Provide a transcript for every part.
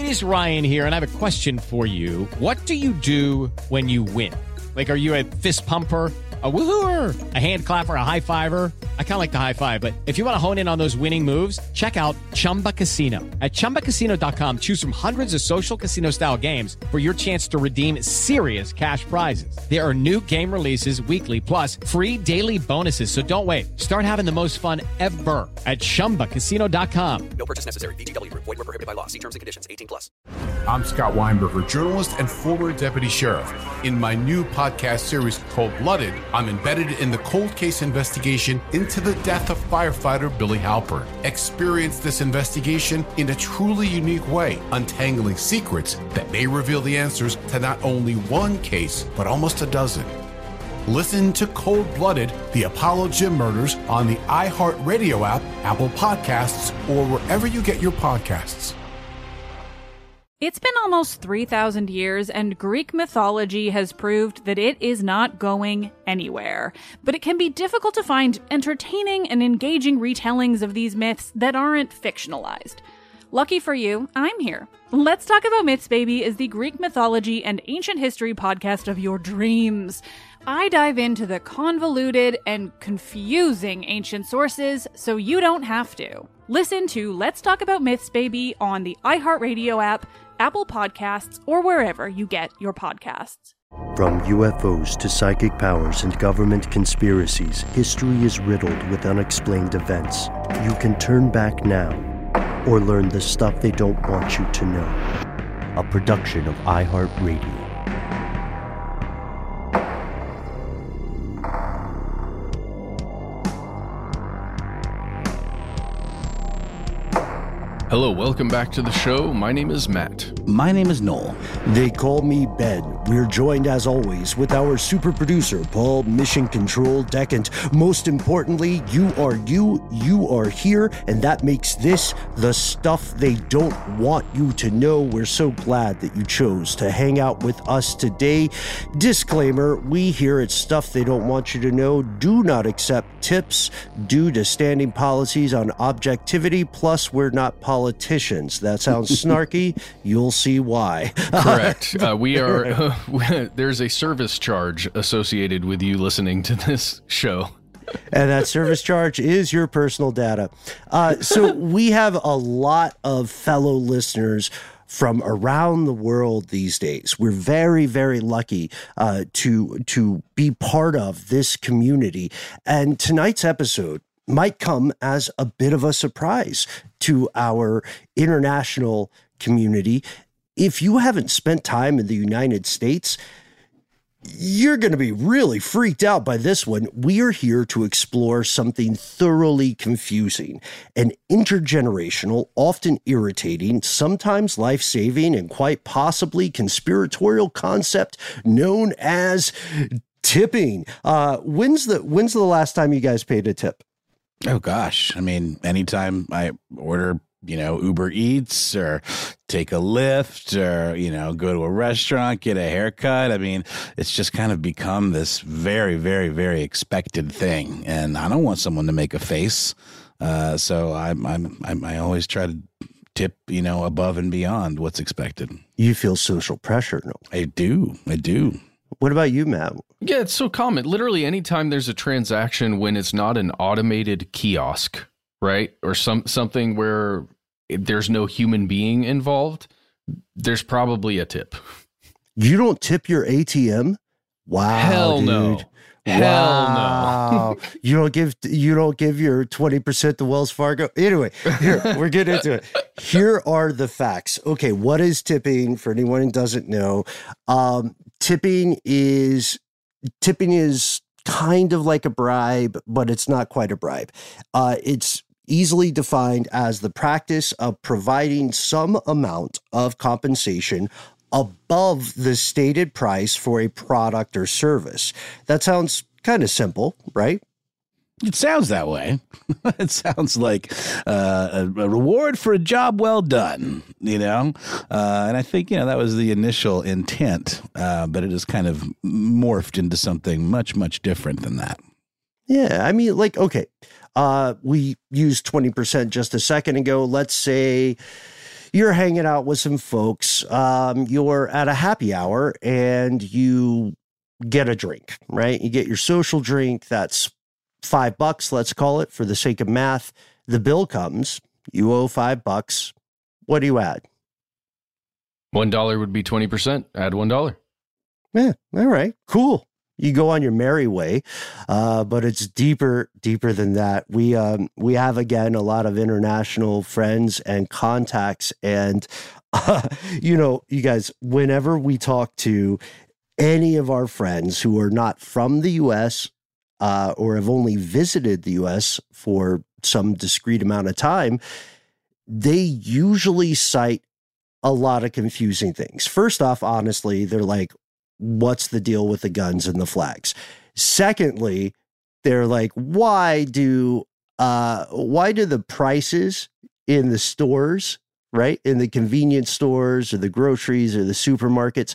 is Ryan here, and I have a question for you. What do you do when you win? Like, are you a fist pumper, a woohooer, a hand clapper, a high fiver? I kind of like the high five, but if you want to hone in on those winning moves, check out Chumba Casino. At ChumbaCasino.com, choose from hundreds of social casino style games for your chance to redeem serious cash prizes. There are new game releases weekly, plus free daily bonuses. So don't wait. Start having the most fun ever at ChumbaCasino.com. No purchase necessary. VGW Group. Void where prohibited by law. See terms and conditions. 18+. I'm Scott Weinberger, journalist and former deputy sheriff. In my new podcast series, Cold-Blooded, I'm embedded in the cold case investigation into the death of firefighter Billy Halpern. Experience this investigation in a truly unique way, untangling secrets that may reveal the answers to not only one case, but almost a dozen. Listen to Cold-Blooded, The Apollo Gym Murders on the iHeartRadio app, Apple Podcasts, or wherever you get your podcasts. It's been almost 3,000 years, and Greek mythology has proved that it is not going anywhere. But it can be difficult to find entertaining and engaging retellings of these myths that aren't fictionalized. Lucky for you, I'm here. Let's Talk About Myths, Baby is the Greek mythology and ancient history podcast of your dreams. I dive into the convoluted and confusing ancient sources so you don't have to. Listen to Let's Talk About Myths, Baby on the iHeartRadio app, Apple Podcasts, or wherever you get your podcasts. From UFOs to psychic powers and government conspiracies, history is riddled with unexplained events. You can turn back now or learn the stuff they don't want you to know. A production of iHeartRadio. Hello, welcome back to the show. My name is Matt. My name is Noel. They call me Ben. We're joined, as always, with our super producer, Paul, Mission Control Deck, and most importantly, you are here, and that makes this the stuff they don't want you to know. We're so glad that you chose to hang out with us today. Disclaimer, we here at Stuff They Don't Want You to Know do not accept tips due to standing policies on objectivity, plus we're not politicians. That sounds snarky. You'll see why. Correct. We are. There's a service charge associated with you listening to this show. And that service charge is your personal data. So we have a lot of fellow listeners from around the world these days. We're very, very lucky to be part of this community. And tonight's episode might come as a bit of a surprise to our international community. If you haven't spent time in the United States, you're going to be really freaked out by this one. We are here to explore something thoroughly confusing, an intergenerational, often irritating, sometimes life-saving, and quite possibly conspiratorial concept known as tipping. When's the last time you guys paid a tip? Oh, gosh. I mean, anytime I order, Uber Eats or take a Lyft or, go to a restaurant, get a haircut. I mean, it's just kind of become this very, very, very expected thing. And I don't want someone to make a face. So I always try to tip, above and beyond what's expected. You feel social pressure. No? I do. What about you, Matt? Yeah, it's so common. Literally anytime there's a transaction when it's not an automated kiosk, right? Or something where there's no human being involved, there's probably a tip. You don't tip your ATM? Wow. Hell dude. no. Hell no. You don't give your 20% to Wells Fargo. Anyway, here, we're getting into it. Here are the facts. Okay, what is tipping for anyone who doesn't know? Tipping is kind of like a bribe, but it's not quite a bribe. It's easily defined as the practice of providing some amount of compensation above the stated price for a product or service. That sounds kind of simple, right? It sounds that way. It sounds like a reward for a job well done, And I think, that was the initial intent, but it has kind of morphed into something much, much different than that. Yeah, I mean, okay, we used 20% just a second ago. Let's say you're hanging out with some folks. You're at a happy hour and you get a drink, right? You get your social drink. That's $5, let's call it, for the sake of math. The bill comes. You owe $5. What do you add? $1 would be 20%. Add $1. Yeah. All right. Cool. You go on your merry way, but it's deeper than that. We have, again, a lot of international friends and contacts. And, you guys, whenever we talk to any of our friends who are not from the U.S. Or have only visited the U.S. for some discrete amount of time, they usually cite a lot of confusing things. First off, honestly, they're like, what's the deal with the guns and the flags? Secondly, they're like, why do the prices in the stores, right, in the convenience stores or the groceries or the supermarkets,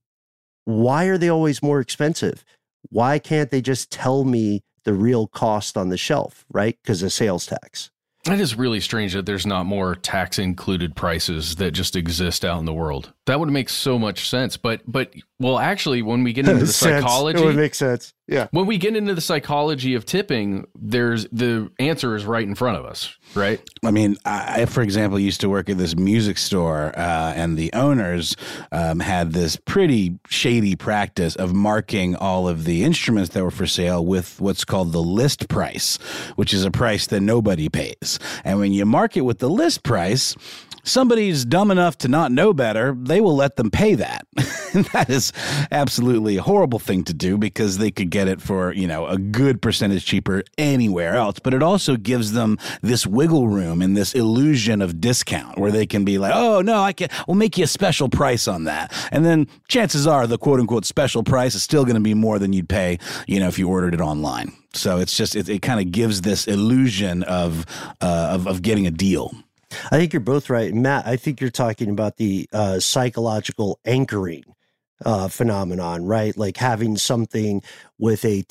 why are they always more expensive? Why can't they just tell me the real cost on the shelf, right? Because of sales tax. It is really strange that there's not more tax included prices that just exist out in the world. That would make so much sense. But well, actually, when we get into the psychology, it would make sense. Yeah. When we get into the psychology of tipping, the answer is right in front of us, right? I mean, I, for example, used to work at this music store, and the owners had this pretty shady practice of marking all of the instruments that were for sale with what's called the list price, which is a price that nobody pays. And when you mark it with the list price, somebody's dumb enough to not know better, they will let them pay that. And that is absolutely a horrible thing to do because they could get it for, a good percentage cheaper anywhere else. But it also gives them this wiggle room and this illusion of discount where they can be like, oh, no, we'll make you a special price on that. And then chances are the quote unquote special price is still going to be more than you'd pay, if you ordered it online. So it's just, it kind of gives this illusion of getting a deal. I think you're both right. Matt, I think you're talking about the psychological anchoring phenomenon, right? Like having something with a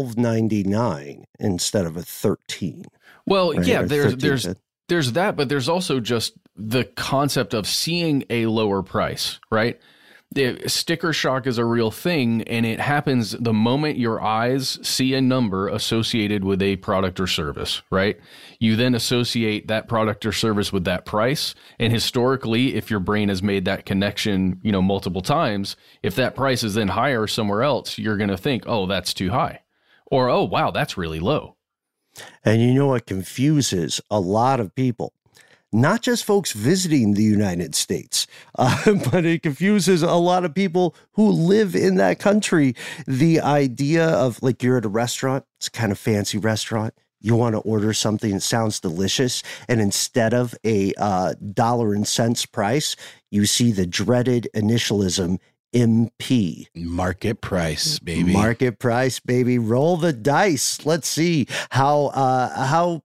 $12.99 instead of a $13. Well, right? yeah, Or there's that, but there's also just the concept of seeing a lower price, right? The sticker shock is a real thing, and it happens the moment your eyes see a number associated with a product or service, right? You then associate that product or service with that price. And historically, if your brain has made that connection, multiple times, if that price is then higher somewhere else, you're going to think, oh, that's too high. Or, oh, wow, that's really low. And you know what confuses a lot of people? Not just folks visiting the United States, but it confuses a lot of people who live in that country. The idea of like you're at a restaurant, it's a kind of fancy restaurant. You want to order something that sounds delicious. And instead of a dollar and cents price, you see the dreaded initialism MP. Market price, baby. Market price, baby. Roll the dice. Let's see how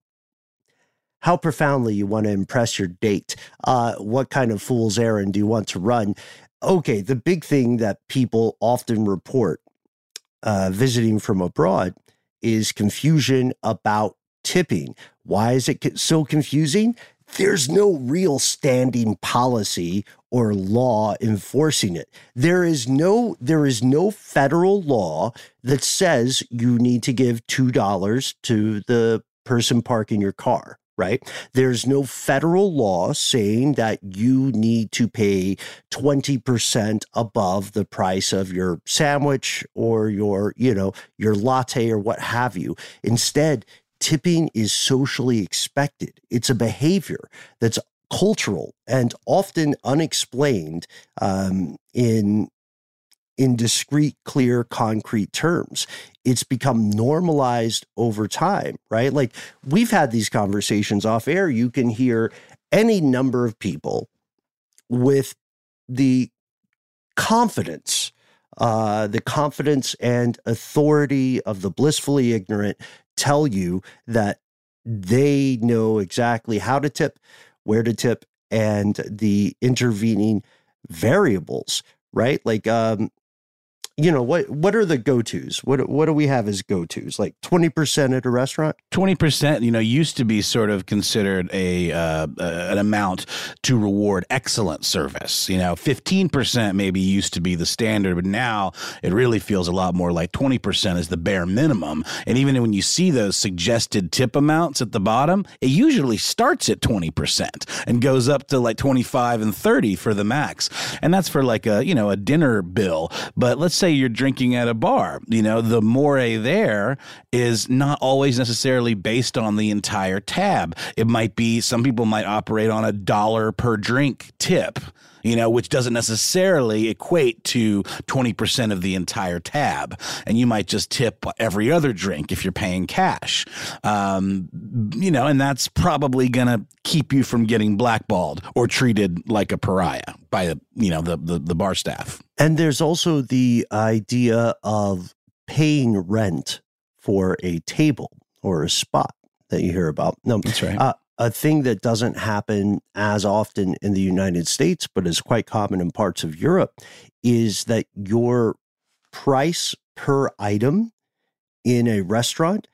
profoundly you want to impress your date. What kind of fool's errand do you want to run? Okay, the big thing that people often report visiting from abroad is confusion about tipping. Why is it so confusing? There's no real standing policy or law enforcing it. There is no federal law that says you need to give $2 to the person parking your car. Right? There's no federal law saying that you need to pay 20% above the price of your sandwich or your latte or what have you. Instead, tipping is socially expected. It's a behavior that's cultural and often unexplained in discrete, clear, concrete terms. It's become normalized over time, right? Like we've had these conversations off air. You can hear any number of people with the confidence and authority of the blissfully ignorant tell you that they know exactly how to tip, where to tip, and the intervening variables, right? Like, what are the go-tos? What do we have as go-tos? Like 20% at a restaurant? 20%, used to be sort of considered an amount to reward excellent service. 15% maybe used to be the standard, but now it really feels a lot more like 20% is the bare minimum. And even when you see those suggested tip amounts at the bottom, it usually starts at 20% and goes up to like 25 and 30 for the max. And that's for like a dinner bill. But let's say you're drinking at a bar, the moire there is not always necessarily based on the entire tab. It might be, some people might operate on $1 per drink tip, which doesn't necessarily equate to 20% of the entire tab. And you might just tip every other drink if you're paying cash. And that's probably going to keep you from getting blackballed or treated like a pariah by the bar staff. And there's also the idea of paying rent for a table or a spot that you hear about. No, that's right. A thing that doesn't happen as often in the United States, but is quite common in parts of Europe, is that your price per item in a restaurant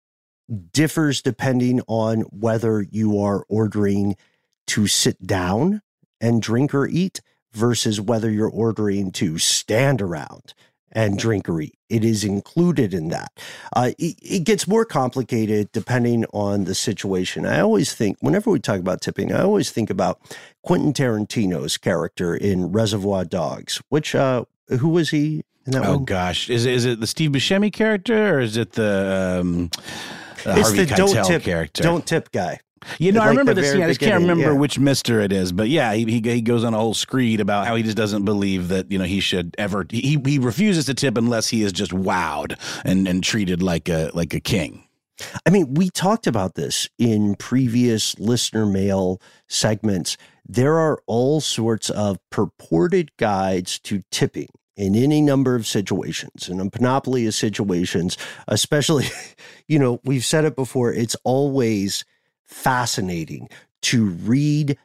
differs depending on whether you are ordering to sit down and drink or eat versus whether you're ordering to stand around and drink or eat. It is included in that. It gets more complicated depending on the situation. I always think, whenever we talk about tipping, I always think about Quentin Tarantino's character in Reservoir Dogs, which, who was he in that one? Oh, gosh. Is it the Steve Buscemi character or is it the Harvey Keitel character? Don't tip guy. I remember this. I just can't remember which Mister it is, but he goes on a whole screed about how he just doesn't believe that he should ever. He refuses to tip unless he is just wowed and treated like a king. I mean, we talked about this in previous listener mail segments. There are all sorts of purported guides to tipping in any number of situations, and a panoply of situations, especially, we've said it before, it's always fascinating to read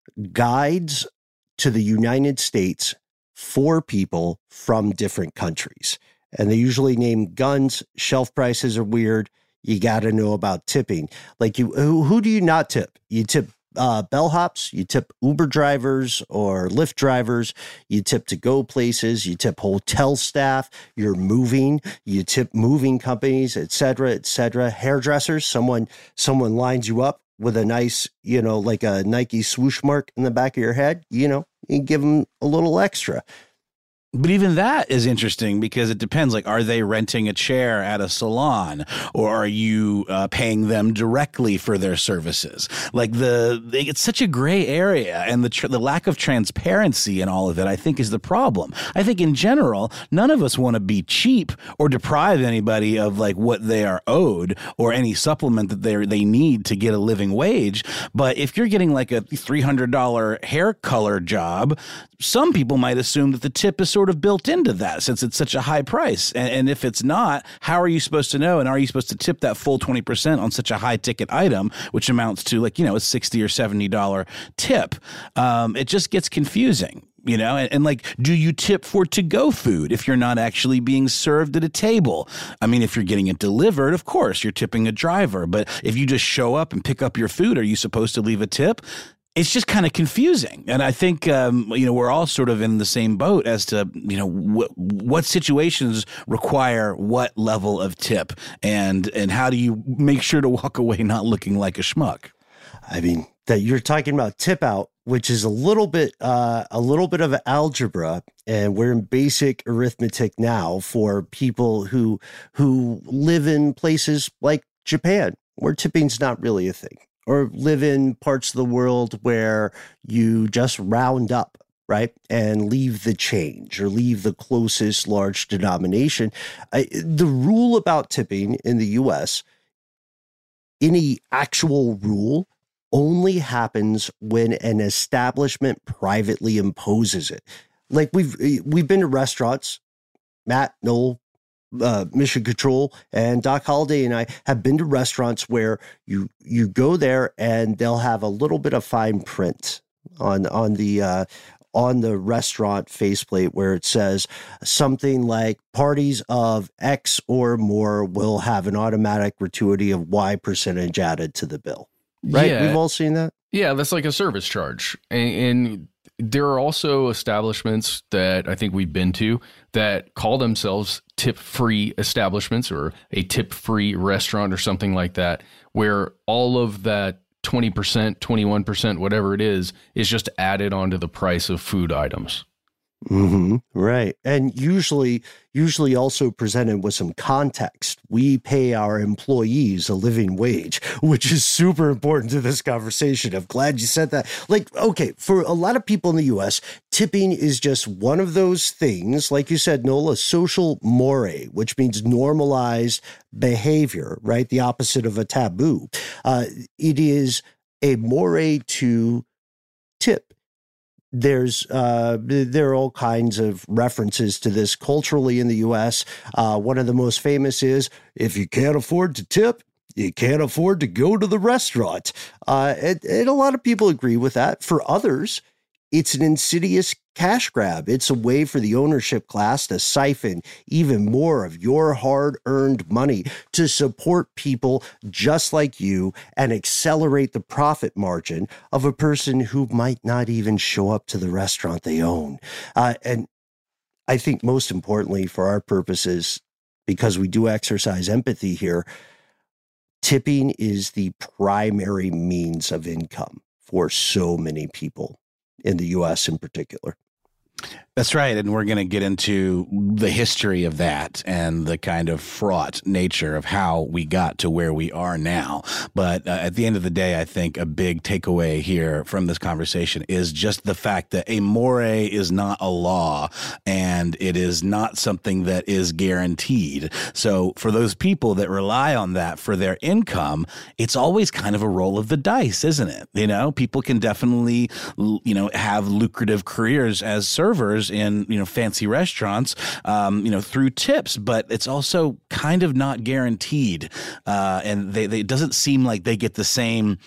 guides to the United States for people from different countries. And they usually name guns, shelf prices are weird. You got to know about tipping. Like who do you not tip? You tip bellhops, you tip Uber drivers or Lyft drivers, you tip to go places, you tip hotel staff, you're moving, you tip moving companies, et cetera, hairdressers, someone lines you up with a nice, like a Nike swoosh mark in the back of your head, you give them a little extra. But even that is interesting because it depends. Like, are they renting a chair at a salon, or are you paying them directly for their services? Like it's such a gray area, and the lack of transparency in all of it, I think, is the problem. I think in general, none of us want to be cheap or deprive anybody of like what they are owed or any supplement that they need to get a living wage. But if you're getting like a $300 hair color job, some people might assume that the tip is sort of built into that since it's such a high price. And if it's not, how are you supposed to know? And are you supposed to tip that full 20% on such a high ticket item, which amounts to like, a $60 or $70 tip? It just gets confusing. And like, do you tip for to-go food if you're not actually being served at a table? I mean, if you're getting it delivered, of course, you're tipping a driver. But if you just show up and pick up your food, are you supposed to leave a tip? It's just kind of confusing. And I think, we're all sort of in the same boat as to, what situations require what level of tip and how do you make sure to walk away not looking like a schmuck? I mean, that you're talking about tip out, which is a little bit of algebra, and we're in basic arithmetic now for people who live in places like Japan, where tipping's not really a thing, or live in parts of the world where you just round up, right, and leave the change or leave the closest large denomination. The rule about tipping in the U.S., any actual rule, only happens when an establishment privately imposes it. Like we've been to restaurants, Matt, Noel, Mission Control, and Doc Holliday and I have been to restaurants where you go there and they'll have a little bit of fine print on the on the restaurant faceplate where it says something like parties of X or more will have an automatic gratuity of Y percentage added to the bill. Right? Yeah. We've all seen that. Yeah, that's like a service charge. And there are also establishments that I think we've been to that call themselves tip-free establishments or a tip-free restaurant or something like that, where all of that 20%, 21%, whatever it is just added onto the price of food items. Mm-hmm. Right. And usually also presented with some context. We pay our employees a living wage, which is super important to this conversation. I'm glad you said that. Like, okay, for a lot of people in the U.S., tipping is just one of those things, like you said, Noel, a social moire, which means normalized behavior, right? The opposite of a taboo. It is a moire to tip. There are all kinds of references to this culturally in the U.S. One of the most famous is, if you can't afford to tip, you can't afford to go to the restaurant. And a lot of people agree with that. For others, it's an insidious cash grab. It's a way for the ownership class to siphon even more of your hard-earned money to support people just like you and accelerate the profit margin of a person who might not even show up to the restaurant they own. And I think most importantly for our purposes, because we do exercise empathy here, tipping is the primary means of income for so many people in the U.S. in particular. That's right. And we're going to get into the history of that and the kind of fraught nature of how we got to where we are now. But at the end of the day, I think a big takeaway here from this conversation is just the fact that a moire is not a law and it is not something that is guaranteed. So for those people that rely on that for their income, it's always kind of a roll of the dice, isn't it? You know, people can definitely, have lucrative careers as servers in, fancy restaurants, through tips, but it's also kind of not guaranteed. And it doesn't seem like they get the same,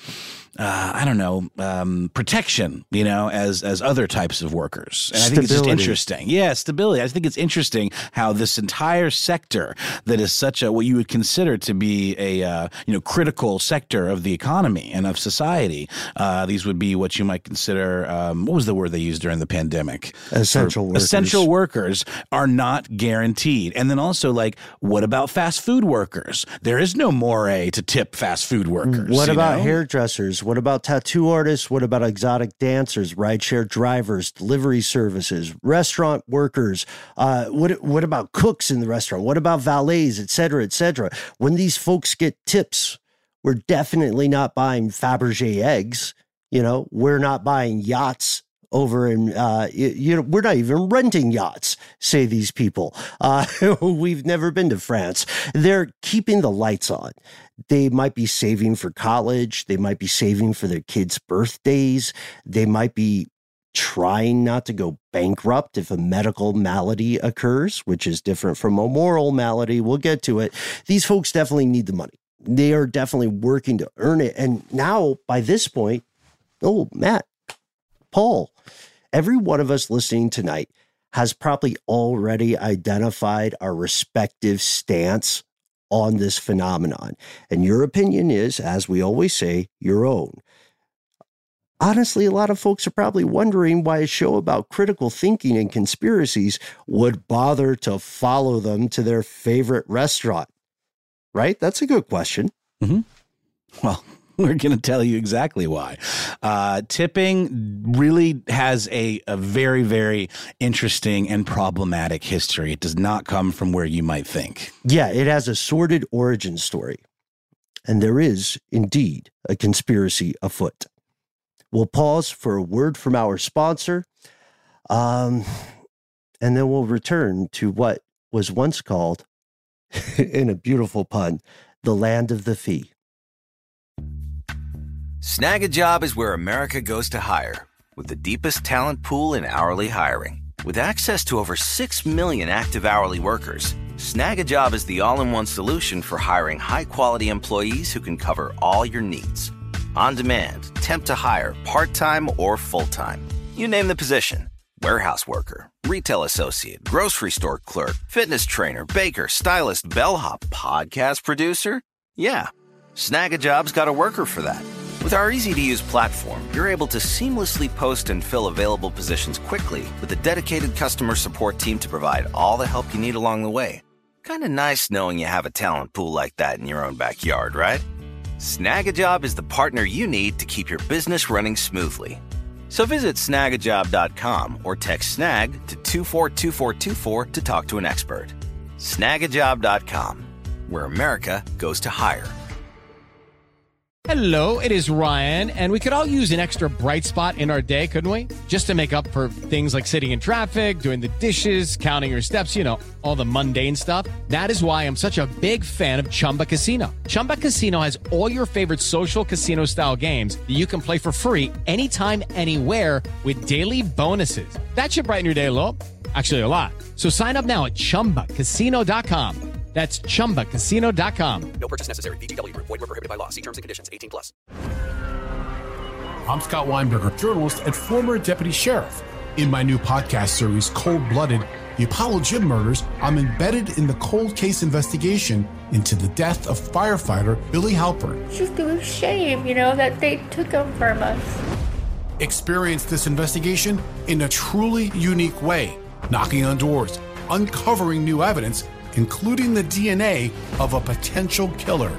protection, as other types of workers. And I think it's just interesting. Yeah, stability. I think it's interesting how this entire sector that is such what you would consider to be a, critical sector of the economy and of society. These would be what you might consider, what was the word they used during the pandemic? Essential workers. Essential workers are not guaranteed. And then also, what about fast food workers? There is no moire to tip fast food workers. What about hairdressers? What about tattoo artists? What about exotic dancers, rideshare drivers, delivery services, restaurant workers? What about cooks in the restaurant? What about valets, et cetera, et cetera? When these folks get tips, we're definitely not buying Fabergé eggs. We're not buying yachts over in, we're not even renting yachts, say these people. We've never been to France. They're keeping the lights on. They might be saving for college. They might be saving for their kids' birthdays. They might be trying not to go bankrupt if a medical malady occurs, which is different from a moral malady. We'll get to it. These folks definitely need the money. They are definitely working to earn it. And now, by this point, Matt, Paul, every one of us listening tonight has probably already identified our respective stance on this phenomenon. And your opinion is, as we always say, your own. Honestly, a lot of folks are probably wondering why a show about critical thinking and conspiracies would bother to follow them to their favorite restaurant. Right? That's a good question. Mm-hmm. Well, we're going to tell you exactly why. Tipping really has a very, very interesting and problematic history. It does not come from where you might think. Yeah, it has a sordid origin story. And there is, indeed, a conspiracy afoot. We'll pause for a word from our sponsor, and then we'll return to what was once called, in a beautiful pun, the land of the fee. Snag a Job is where America goes to hire, with the deepest talent pool in hourly hiring. With access to over 6 million active hourly workers, Snag a Job is the all-in-one solution for hiring high-quality employees who can cover all your needs. On demand, temp to hire, part-time or full-time. You name the position, Warehouse worker, retail associate, grocery store clerk, fitness trainer, baker, stylist, bellhop, podcast producer? Yeah, Snag a Job's got a worker for that. With our easy-to-use platform, you're able to seamlessly post and fill available positions quickly with a dedicated customer support team to provide all the help you need along the way. Kind of nice knowing you have a talent pool like that in your own backyard, right? Snag a Job is the partner you need to keep your business running smoothly. So visit snagajob.com or text snag to 242424 to talk to an expert. Snagajob.com, where America goes to hire. Hello, it is Ryan, and we could all use an extra bright spot in our day, couldn't we? Just to make up for things like sitting in traffic, doing the dishes, counting your steps, you know, all the mundane stuff. That is why I'm such a big fan of Chumba Casino. Chumba Casino has all your favorite social casino-style games that you can play for free anytime, anywhere with daily bonuses. That should brighten your day a little. Actually, a lot. So sign up now at ChumbaCasino.com. That's ChumbaCasino.com. No purchase necessary. VGW Group. Void where prohibited by law. See terms and conditions. 18+. I'm Scott Weinberger, journalist and former deputy sheriff. In my new podcast series, Cold Blooded, The Apollo Gym Murders, I'm embedded in the cold case investigation into the death of firefighter Billy Halpern. It's just a shame, that they took him from us. Experience this investigation in a truly unique way, knocking on doors, uncovering new evidence, including the DNA of a potential killer.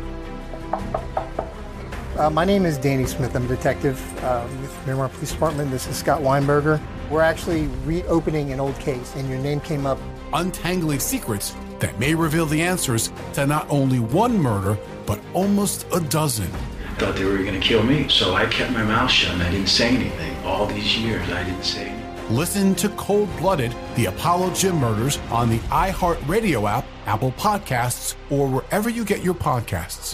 My name is Danny Smith. I'm a detective with Miramar Police Department. This is Scott Weinberger. We're actually reopening an old case, and your name came up. Untangling secrets that may reveal the answers to not only one murder, but almost a dozen. I thought they were going to kill me, so I kept my mouth shut and I didn't say anything. All these years, I didn't say anything. Listen to Cold Blooded, The Apollo Gym Murders on the iHeartRadio app, Apple Podcasts, or wherever you get your podcasts.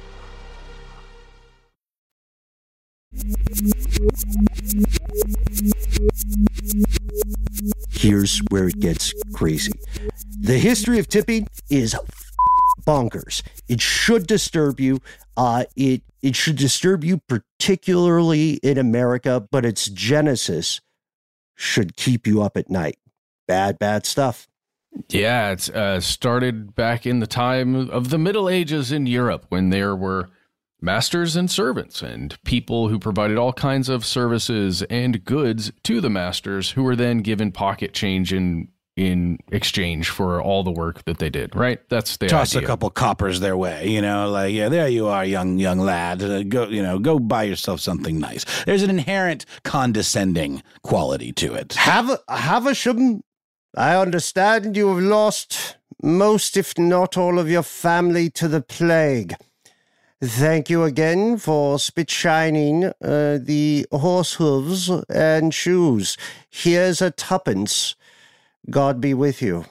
Here's where it gets crazy. The history of tipping is bonkers. It should disturb you. It should disturb you, particularly in America, but its genesis should keep you up at night. Bad stuff. Yeah, it's started back in the time of the Middle Ages in Europe, when there were masters and servants and people who provided all kinds of services and goods to the masters, who were then given pocket change in exchange for all the work that they did, right? That's the Toss idea. a couple coppers their way, there you are, young lad. Go buy yourself something nice. There's an inherent condescending quality to it. Havisham, I understand you have lost most, if not all, of your family to the plague. Thank you again for spit shining the horse hooves and shoes. Here's a tuppence. God be with you.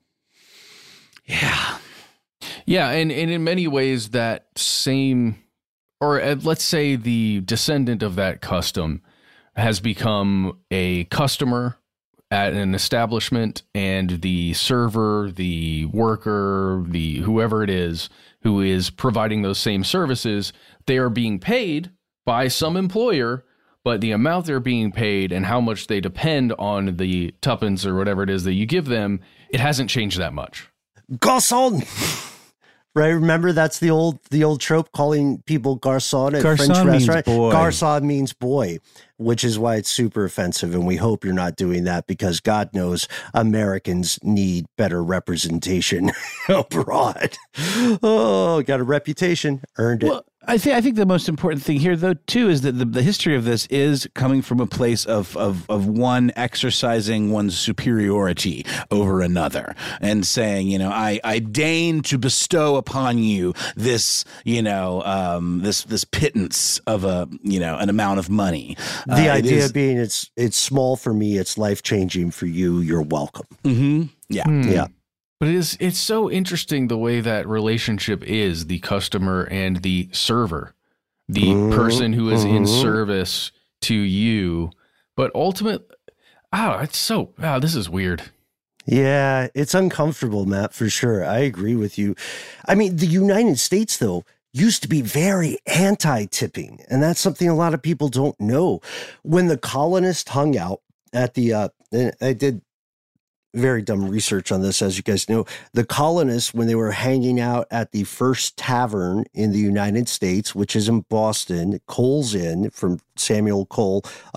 Yeah, and in many ways that same, or let's say the descendant of that custom, has become a customer at an establishment, and the server, the worker, the whoever it is who is providing those same services, they are being paid by some employer, but the amount they're being paid and how much they depend on the tuppence or whatever it is that you give them, it hasn't changed that much. Garçon! Right, remember that's the old trope, calling people garçon at Garçon French means restaurant. boy. Garçon means boy, which is why it's super offensive, and we hope you're not doing that, because God knows Americans need better representation abroad. Oh, got a reputation, earned it. Well, I think the most important thing here, though, too, is that the history of this is coming from a place of one exercising one's superiority over another and saying, I deign to bestow upon you this, this pittance of an amount of money. The idea being it's small for me, it's life-changing for you. You're welcome. Mm-hmm. Yeah. Yeah. But it's so interesting the way that relationship is, the customer and the server, the person who is in service to you. But ultimately, this is weird. Yeah, it's uncomfortable, Matt, for sure. I agree with you. I mean, the United States, though, used to be very anti-tipping, and that's something a lot of people don't know. When the colonists hung out I did very dumb research on this, as you guys know. The colonists, when they were hanging out at the first tavern in the United States, which is in Boston, Cole's Inn from Samuel Cole,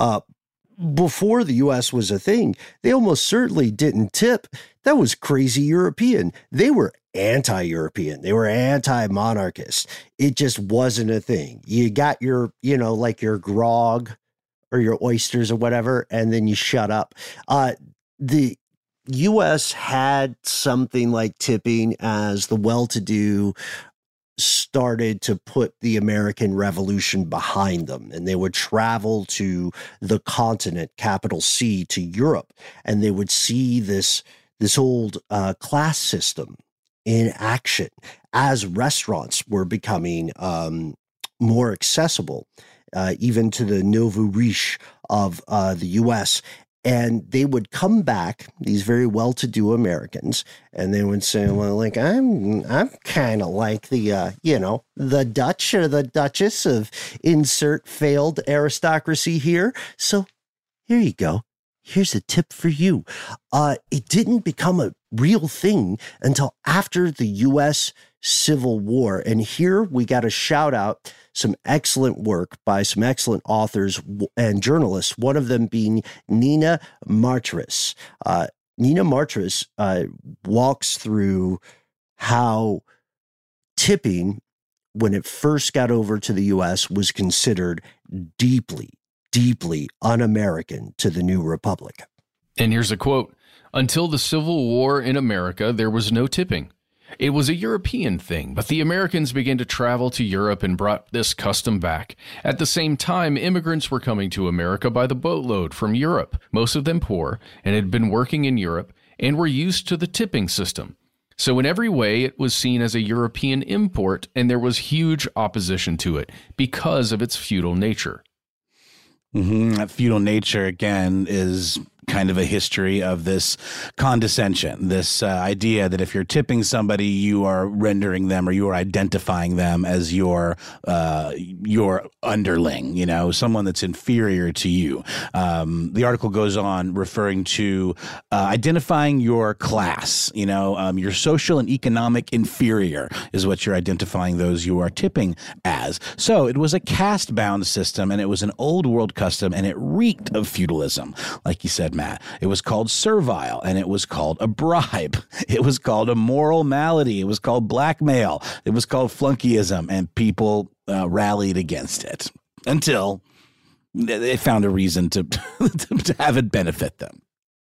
before the U.S. was a thing, they almost certainly didn't tip. That was crazy European. They were anti-European. They were anti-monarchist. It just wasn't a thing. You got your, like your grog or your oysters or whatever, and then you shut up. The U.S. had something like tipping as the well-to-do started to put the American Revolution behind them, and they would travel to the continent, capital C, to Europe, and they would see this old class system in action as restaurants were becoming more accessible, even to the nouveau riche of the U.S. And they would come back, these very well-to-do Americans, and they would say, well, like, I'm kind of like the Dutch or the Duchess of insert failed aristocracy here. So here you go. Here's a tip for you. It didn't become a real thing until after the U.S. Civil War. And here we got to shout out some excellent work by some excellent authors and journalists, one of them being Nina Martyrus. Nina Martyrus walks through how tipping, when it first got over to the U.S., was considered deeply, deeply un-American to the new republic. And here's a quote. Until the Civil War in America, there was no tipping. It was a European thing, but the Americans began to travel to Europe and brought this custom back. At the same time, immigrants were coming to America by the boatload from Europe, most of them poor, and had been working in Europe and were used to the tipping system. So in every way, it was seen as a European import, and there was huge opposition to it because of its feudal nature. That feudal nature, again, is kind of a history of this condescension, this idea that if you're tipping somebody, you are rendering them or you are identifying them as your underling, someone that's inferior to you. The article goes on referring to identifying your class, your social and economic inferior is what you're identifying those you are tipping as. So it was a caste-bound system, and it was an old world custom, and it reeked of feudalism, like you said, Matt. It was called servile, and it was called a bribe. It was called a moral malady. It was called blackmail. It was called flunkyism, and people rallied against it until they found a reason to have it benefit them.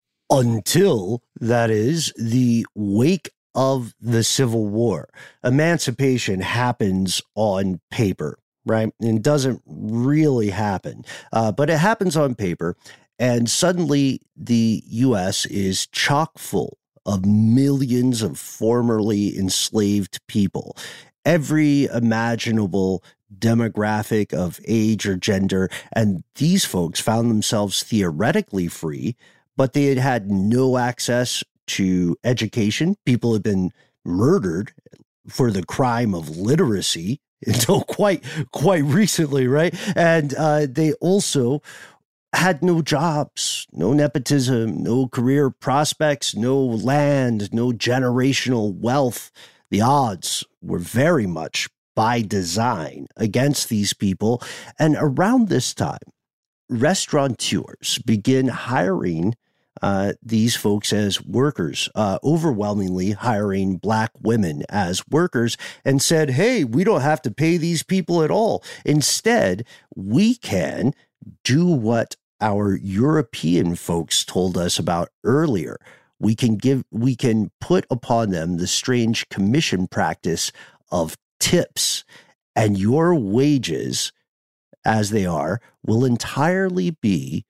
Until, that is, the wake of the Civil War. Emancipation happens on paper, right? And doesn't really happen, but it happens on paper. And suddenly the U.S. is chock full of millions of formerly enslaved people. Every imaginable demographic of age or gender. And these folks found themselves theoretically free, but they had had no access to education. People had been murdered for the crime of literacy until quite recently, right? And they also had no jobs, no nepotism, no career prospects, no land, no generational wealth. The odds were very much by design against these people. And around this time, restaurateurs begin hiring these folks as workers, overwhelmingly hiring Black women as workers, and said, hey, we don't have to pay these people at all. Instead, we can do what our European folks told us about earlier. We can put upon them the strange commission practice of tips, and your wages, as they are, will entirely be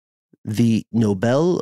the noble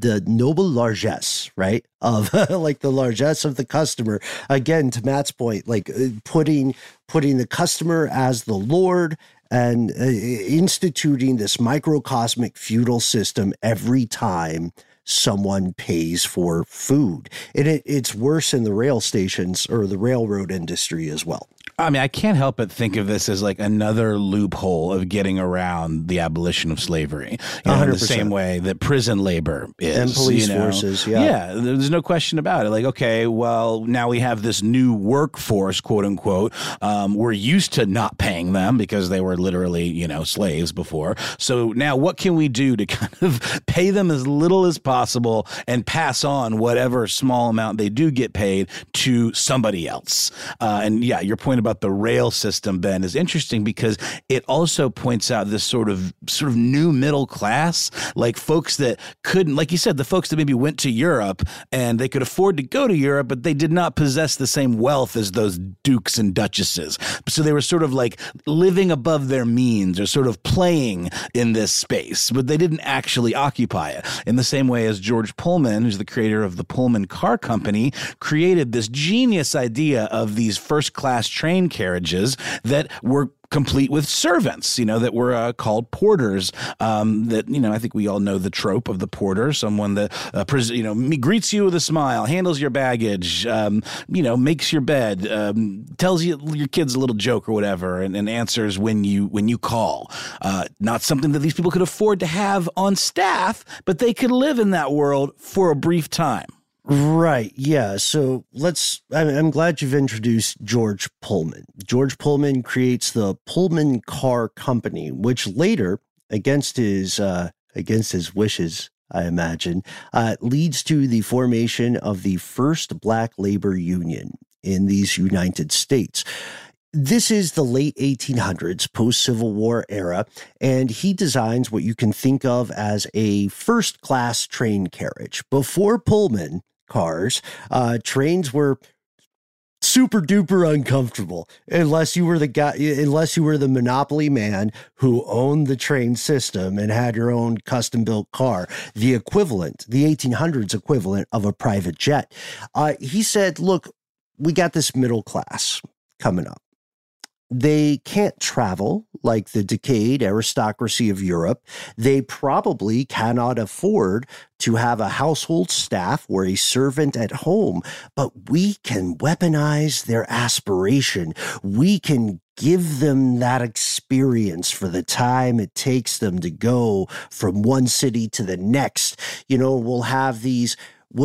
largesse, right? Of like the largesse of the customer. Again, to Matt's point, like putting the customer as the lord and instituting this microcosmic feudal system every time someone pays for food. And it's worse in the rail stations or the railroad industry as well. I mean, I can't help but think of this as like another loophole of getting around the abolition of slavery. In the same way that prison labor is. And police forces, Yeah, there's no question about it. Like, okay, well, now we have this new workforce, quote unquote. We're used to not paying them because they were literally, slaves before. So now what can we do to kind of pay them as little as possible and pass on whatever small amount they do get paid to somebody else? And yeah, your point about the rail system, Ben, is interesting because it also points out this sort of new middle class, like folks that couldn't, like you said, the folks that maybe went to Europe and they could afford to go to Europe, but they did not possess the same wealth as those dukes and duchesses. So they were sort of like living above their means or sort of playing in this space, but they didn't actually occupy it. In the same way as George Pullman, who's the creator of the Pullman Car Company, created this genius idea of these first-class train carriages that were complete with servants, that were called porters. That, I think we all know the trope of the porter, someone that, greets you with a smile, handles your baggage, makes your bed, tells you your kid's a little joke or whatever, and answers when you call. Not something that these people could afford to have on staff, but they could live in that world for a brief time. Right. Yeah. So I'm glad you've introduced George Pullman. George Pullman creates the Pullman Car Company, which later, against his wishes, I imagine, leads to the formation of the first black labor union in these United States. This is the late 1800s, post-Civil War era, and he designs what you can think of as a first-class train carriage. Before Pullman cars, trains were super duper uncomfortable unless you were the monopoly man who owned the train system and had your own custom built car, the 1800s equivalent of a private jet. He said, look, we got this middle class coming up. They can't travel like the decayed aristocracy of Europe. They probably cannot afford to have a household staff or a servant at home, but we can weaponize their aspiration. We can give them that experience for the time it takes them to go from one city to the next. We'll have these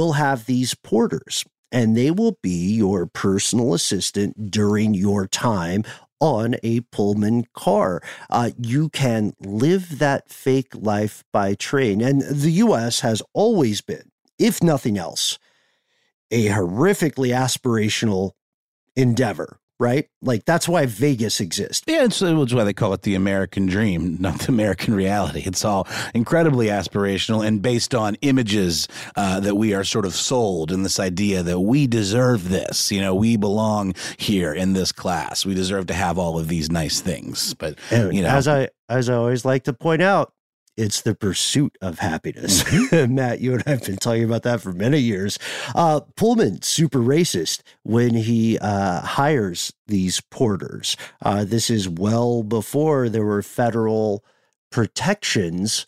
porters, and they will be your personal assistant during your time on a Pullman car. You can live that fake life by train. And the U.S. has always been, if nothing else, a horrifically aspirational endeavor, right? Like, that's why Vegas exists. Yeah, it's why they call it the American dream, not the American reality. It's all incredibly aspirational and based on images that we are sort of sold, in this idea that we deserve this. We belong here in this class. We deserve to have all of these nice things. But, as I always like to point out, it's the pursuit of happiness. Matt, you and I have been talking about that for many years. Pullman, super racist when he hires these porters. This is well before there were federal protections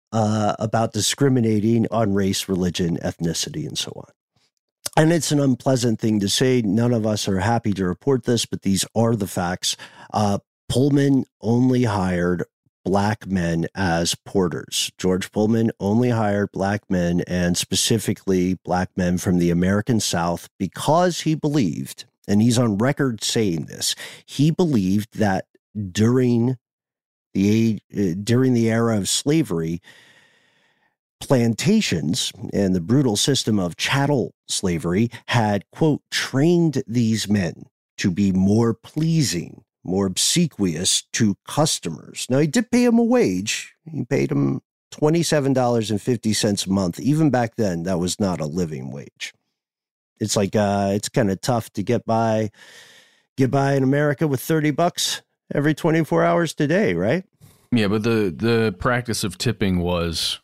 about discriminating on race, religion, ethnicity, and so on. And it's an unpleasant thing to say. None of us are happy to report this, but these are the facts. Pullman only hired black men as porters. George Pullman only hired black men, and specifically black men from the American South, because he believed, and he's on record saying this, he believed that during the era of slavery, plantations and the brutal system of chattel slavery had, quote, trained these men to be more pleasing, more obsequious to customers. Now, he did pay him a wage. He paid him $27.50 a month. Even back then, that was not a living wage. It's like, it's kind of tough to get by in America with $30 every 24 hours today, right? Yeah, but the practice of tipping was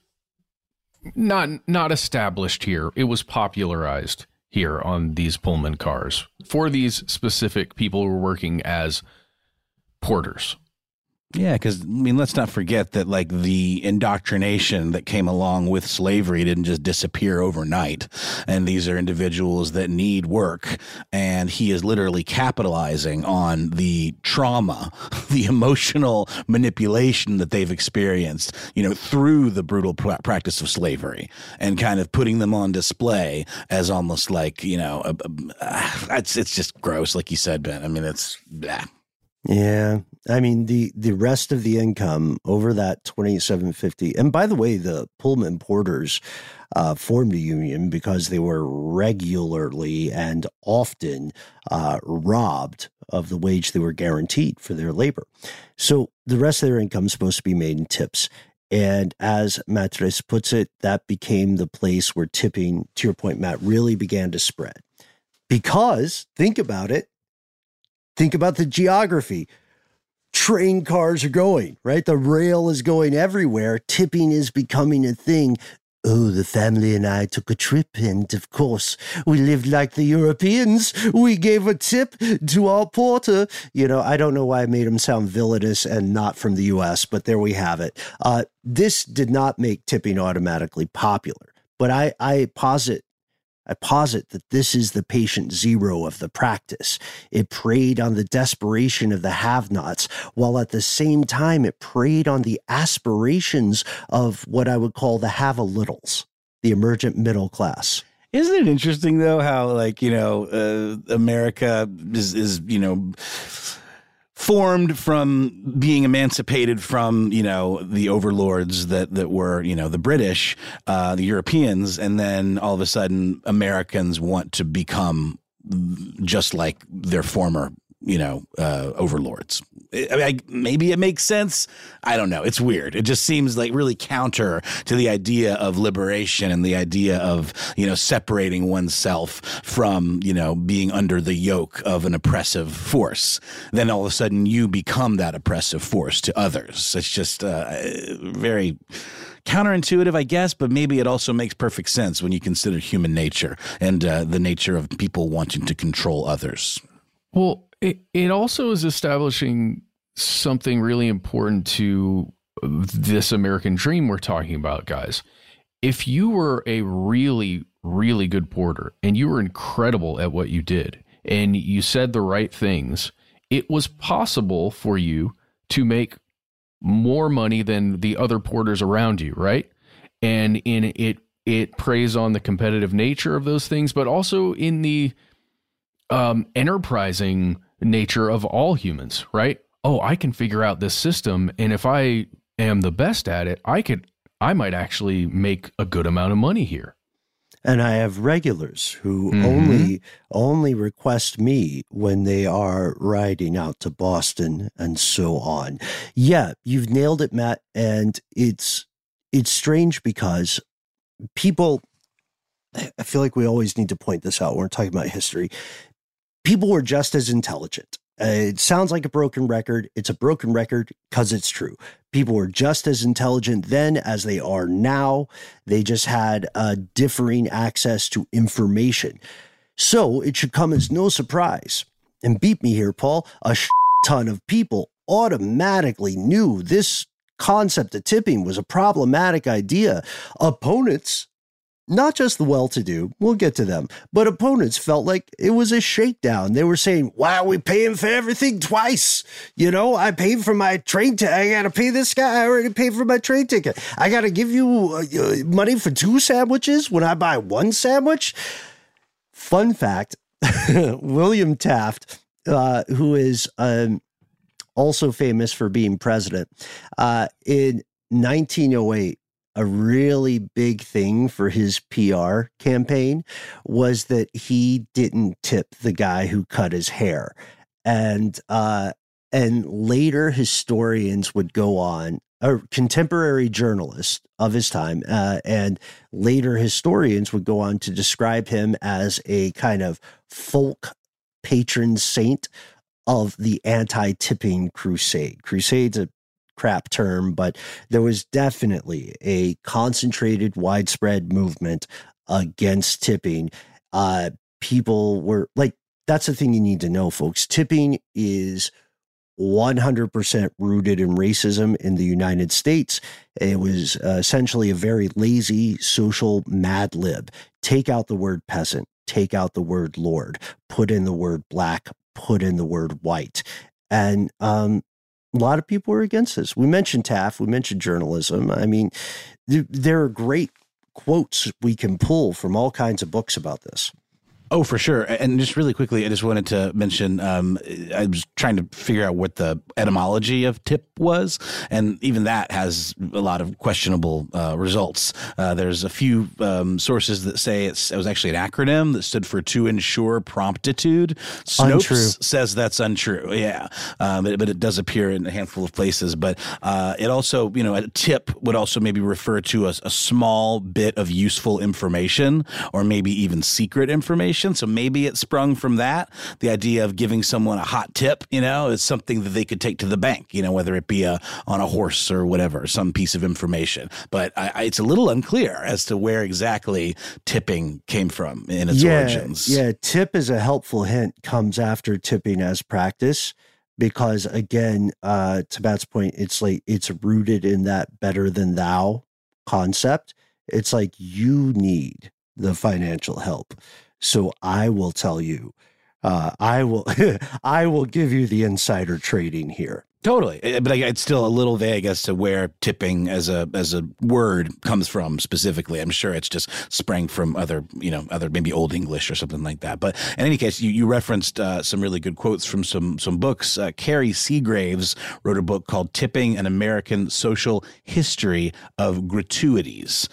not established here. It was popularized here on these Pullman cars for these specific people who were working as porters. Yeah, because, I mean, let's not forget that, like, the indoctrination that came along with slavery didn't just disappear overnight. And these are individuals that need work. And he is literally capitalizing on the trauma, the emotional manipulation that they've experienced, through the brutal practice of slavery, and kind of putting them on display as almost like, it's just gross, like you said, Ben. I mean, it's Yeah. I mean, the rest of the income over that $27.50. And by the way, the Pullman porters formed a union because they were regularly and often robbed of the wage they were guaranteed for their labor. So the rest of their income is supposed to be made in tips. And as Matres puts it, that became the place where tipping, to your point, Matt, really began to spread. Because, think about it, think about the geography. Train cars are going, right? The rail is going everywhere. Tipping is becoming a thing. Oh, the family and I took a trip, and of course, we lived like the Europeans. We gave a tip to our porter. I don't know why I made him sound villainous and not from the U.S., but there we have it. This did not make tipping automatically popular, but I posit that this is the patient zero of the practice. It preyed on the desperation of the have-nots, while at the same time it preyed on the aspirations of what I would call the have-a-littles, the emergent middle class. Isn't it interesting, though, how, America is formed from being emancipated from, the overlords that were, the British, the Europeans, and then all of a sudden Americans want to become just like their former, overlords. Maybe it makes sense. I don't know. It's weird. It just seems like really counter to the idea of liberation and the idea of, separating oneself from, being under the yoke of an oppressive force. Then all of a sudden you become that oppressive force to others. It's just very counterintuitive, I guess, but maybe it also makes perfect sense when you consider human nature and the nature of people wanting to control others. Well, it also is establishing something really important to this American dream we're talking about, guys. If you were a really, really good porter and you were incredible at what you did and you said the right things, it was possible for you to make more money than the other porters around you, right? And it preys on the competitive nature of those things, but also in the enterprising nature of all humans, right? Oh, I can figure out this system, and if I am the best at it, I might actually make a good amount of money here. And I have regulars who only request me when they are riding out to Boston and so on. Yeah, you've nailed it, Matt. And it's strange because people, I feel like we always need to point this out when we're talking about history. People were just as intelligent. It sounds like a broken record. It's a broken record because it's true. People were just as intelligent then as they are now. They just had differing access to information. So it should come as no surprise. And beat me here, Paul. A ton of people automatically knew this concept of tipping was a problematic idea. Opponents, not just the well-to-do, we'll get to them, but opponents felt like it was a shakedown. They were saying, why are we paying for everything twice? I paid for my train ticket. I got to pay this guy. I already paid for my train ticket. I got to give you money for 2 sandwiches when I buy 1 sandwich. Fun fact, William Taft, who is also famous for being president, in 1908, a really big thing for his PR campaign was that he didn't tip the guy who cut his hair. And later historians would go on, or contemporary journalists of his time, and later historians would go on to describe him as a kind of folk patron saint of the anti-tipping crusade. Crusade's a crap term, but there was definitely a concentrated, widespread movement against tipping. People were like, that's the thing you need to know, folks. Tipping is 100% rooted in racism in the United States. It was essentially a very lazy social mad lib. Take out the word peasant, take out the word lord, put in the word black, put in the word white. And a lot of people were against this. We mentioned Taft, we mentioned journalism. I mean, there are great quotes we can pull from all kinds of books about this. Oh, for sure. And just really quickly, I just wanted to mention, I was trying to figure out what the etymology of tip was. And even that has a lot of questionable results. There's a few sources that say it was actually an acronym that stood for to ensure promptitude. Snopes Untrue. says that's untrue. Yeah. But it does appear in a handful of places. But it also, a tip would also maybe refer to a small bit of useful information or maybe even secret information. So maybe it sprung from that. The idea of giving someone a hot tip, is something that they could take to the bank, whether it be on a horse or whatever, some piece of information. But it's a little unclear as to where exactly tipping came from in its origins. Yeah, tip as a helpful hint comes after tipping as practice. Because again, to Matt's point, it's like it's rooted in that better than thou concept. It's like you need the financial help. So I will tell you, I will give you the insider trading here. Totally. But it's still a little vague as to where tipping as a word comes from specifically. I'm sure it's just sprang from other maybe Old English or something like that. But in any case, you referenced some really good quotes from some books. Carrie Seagraves wrote a book called Tipping: An American Social History of Gratuities.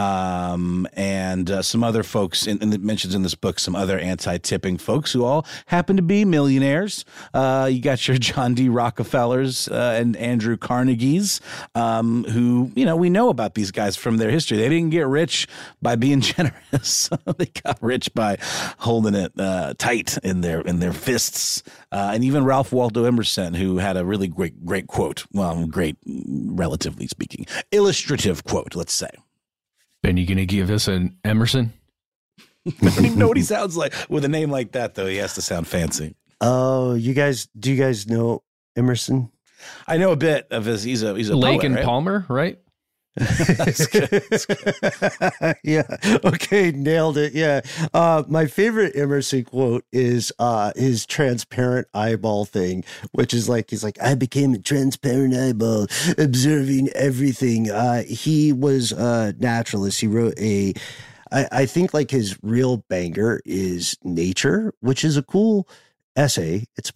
And some other folks, and it mentions in this book some other anti-tipping folks who all happen to be millionaires. You got your John D. Rockefellers and Andrew Carnegie's, who, we know about these guys from their history. They didn't get rich by being generous. They got rich by holding it tight in their fists. And even Ralph Waldo Emerson, who had a really great quote. Well, great, relatively speaking. Illustrative quote, let's say. Ben, you going to give us an Emerson? I don't even know what he sounds like. With a name like that, though, he has to sound fancy. Oh, do you guys know Emerson? I know a bit of his. He's a Lake poet, and right? Palmer, right? That's good. Yeah. Okay. Nailed it. Yeah. My favorite Emerson quote is his transparent eyeball thing, which is like, he's like, I became a transparent eyeball, observing everything. He was a naturalist. He wrote I think like his real banger is Nature, which is a cool essay. It's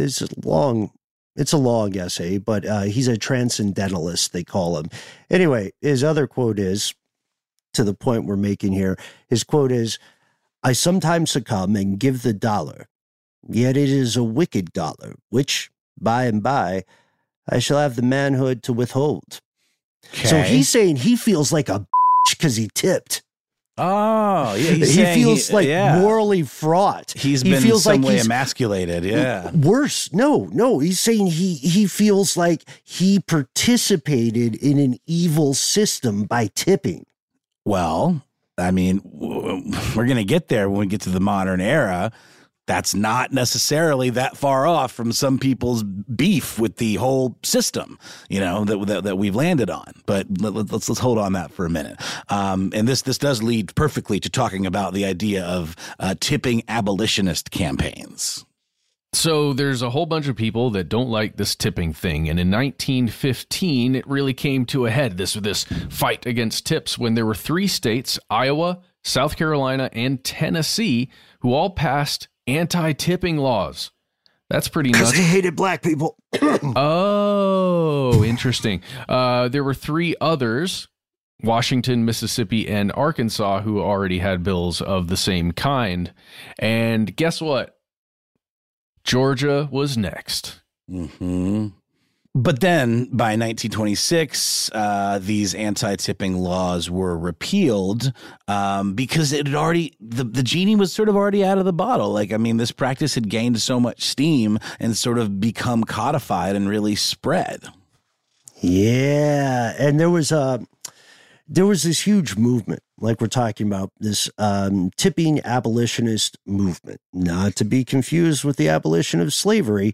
a long essay, but he's a transcendentalist, they call him. Anyway, his other quote is, to the point we're making here, his quote is, I sometimes succumb and give the dollar, yet it is a wicked dollar, which, by and by, I shall have the manhood to withhold. Okay. So he's saying he feels like a bitch because he tipped. Oh, yeah. He feels morally fraught. He feels in some way emasculated. Yeah. Worse. No. He's saying he feels like he participated in an evil system by tipping. Well, I mean, we're going to get there when we get to the modern era. That's not necessarily that far off from some people's beef with the whole system, that we've landed on. But let's hold on that for a minute. And this does lead perfectly to talking about the idea of tipping abolitionist campaigns. So there's a whole bunch of people that don't like this tipping thing. And in 1915, it really came to a head, this fight against tips, when there were 3 states, Iowa, South Carolina, and Tennessee, who all passed anti-tipping laws. That's pretty nuts. Because they hated black people. Oh, interesting. There were 3 others, Washington, Mississippi, and Arkansas, who already had bills of the same kind. And guess what? Georgia was next. Mm-hmm. But then by 1926, these anti-tipping laws were repealed because it had already the genie was sort of already out of the bottle. This practice had gained so much steam and sort of become codified and really spread. Yeah. And there was there was this huge movement, like we're talking about, this tipping abolitionist movement, not to be confused with the abolition of slavery.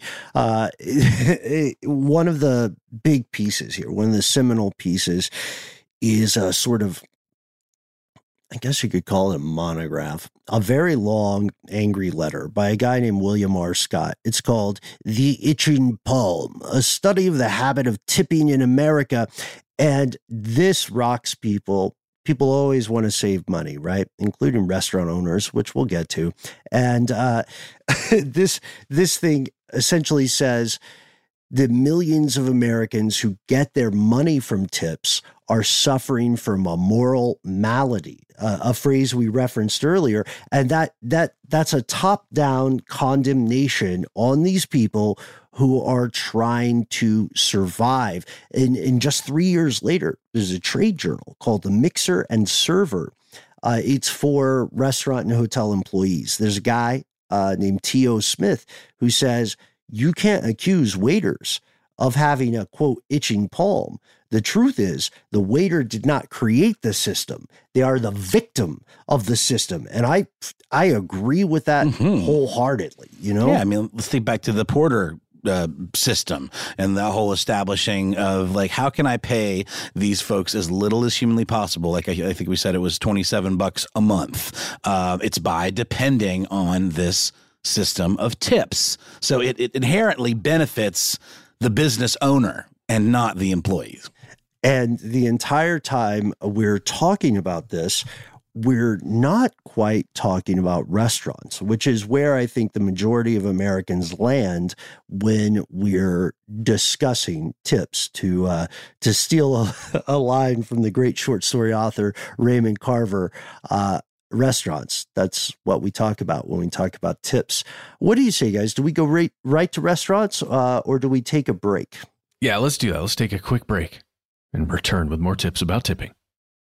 One of the big pieces here, one of the seminal pieces, is a sort of, I guess you could call it a monograph, a very long, angry letter by a guy named William R. Scott. It's called The Itching Palm, a study of the habit of tipping in America. And this rocks people. People always want to save money, right? Including restaurant owners, which we'll get to. And this thing essentially says the millions of Americans who get their money from tips are suffering from a moral malady, a phrase we referenced earlier. And that's a top-down condemnation on these people who are trying to survive. And just 3 years later, there's a trade journal called The Mixer and Server. It's for restaurant and hotel employees. There's a guy named T.O. Smith who says, you can't accuse waiters of having a, quote, itching palm. The truth is, the waiter did not create the system. They are the victim of the system. And I agree with that wholeheartedly, you know? Yeah, I mean, let's think back to the Porter system and the whole establishing of, like, how can I pay these folks as little as humanly possible? Like, I think we said it was $27 a month. It's by depending on this system of tips. So it inherently benefits the business owner and not the employees. And the entire time we're talking about this, we're not quite talking about restaurants, which is where I think the majority of Americans land when we're discussing tips. To steal a line from the great short story author Raymond Carver, restaurants, that's what we talk about when we talk about tips. What do you say, guys? Do we go right to restaurants or do we take a break? Yeah, let's do that. Let's take a quick break and return with more tips about tipping.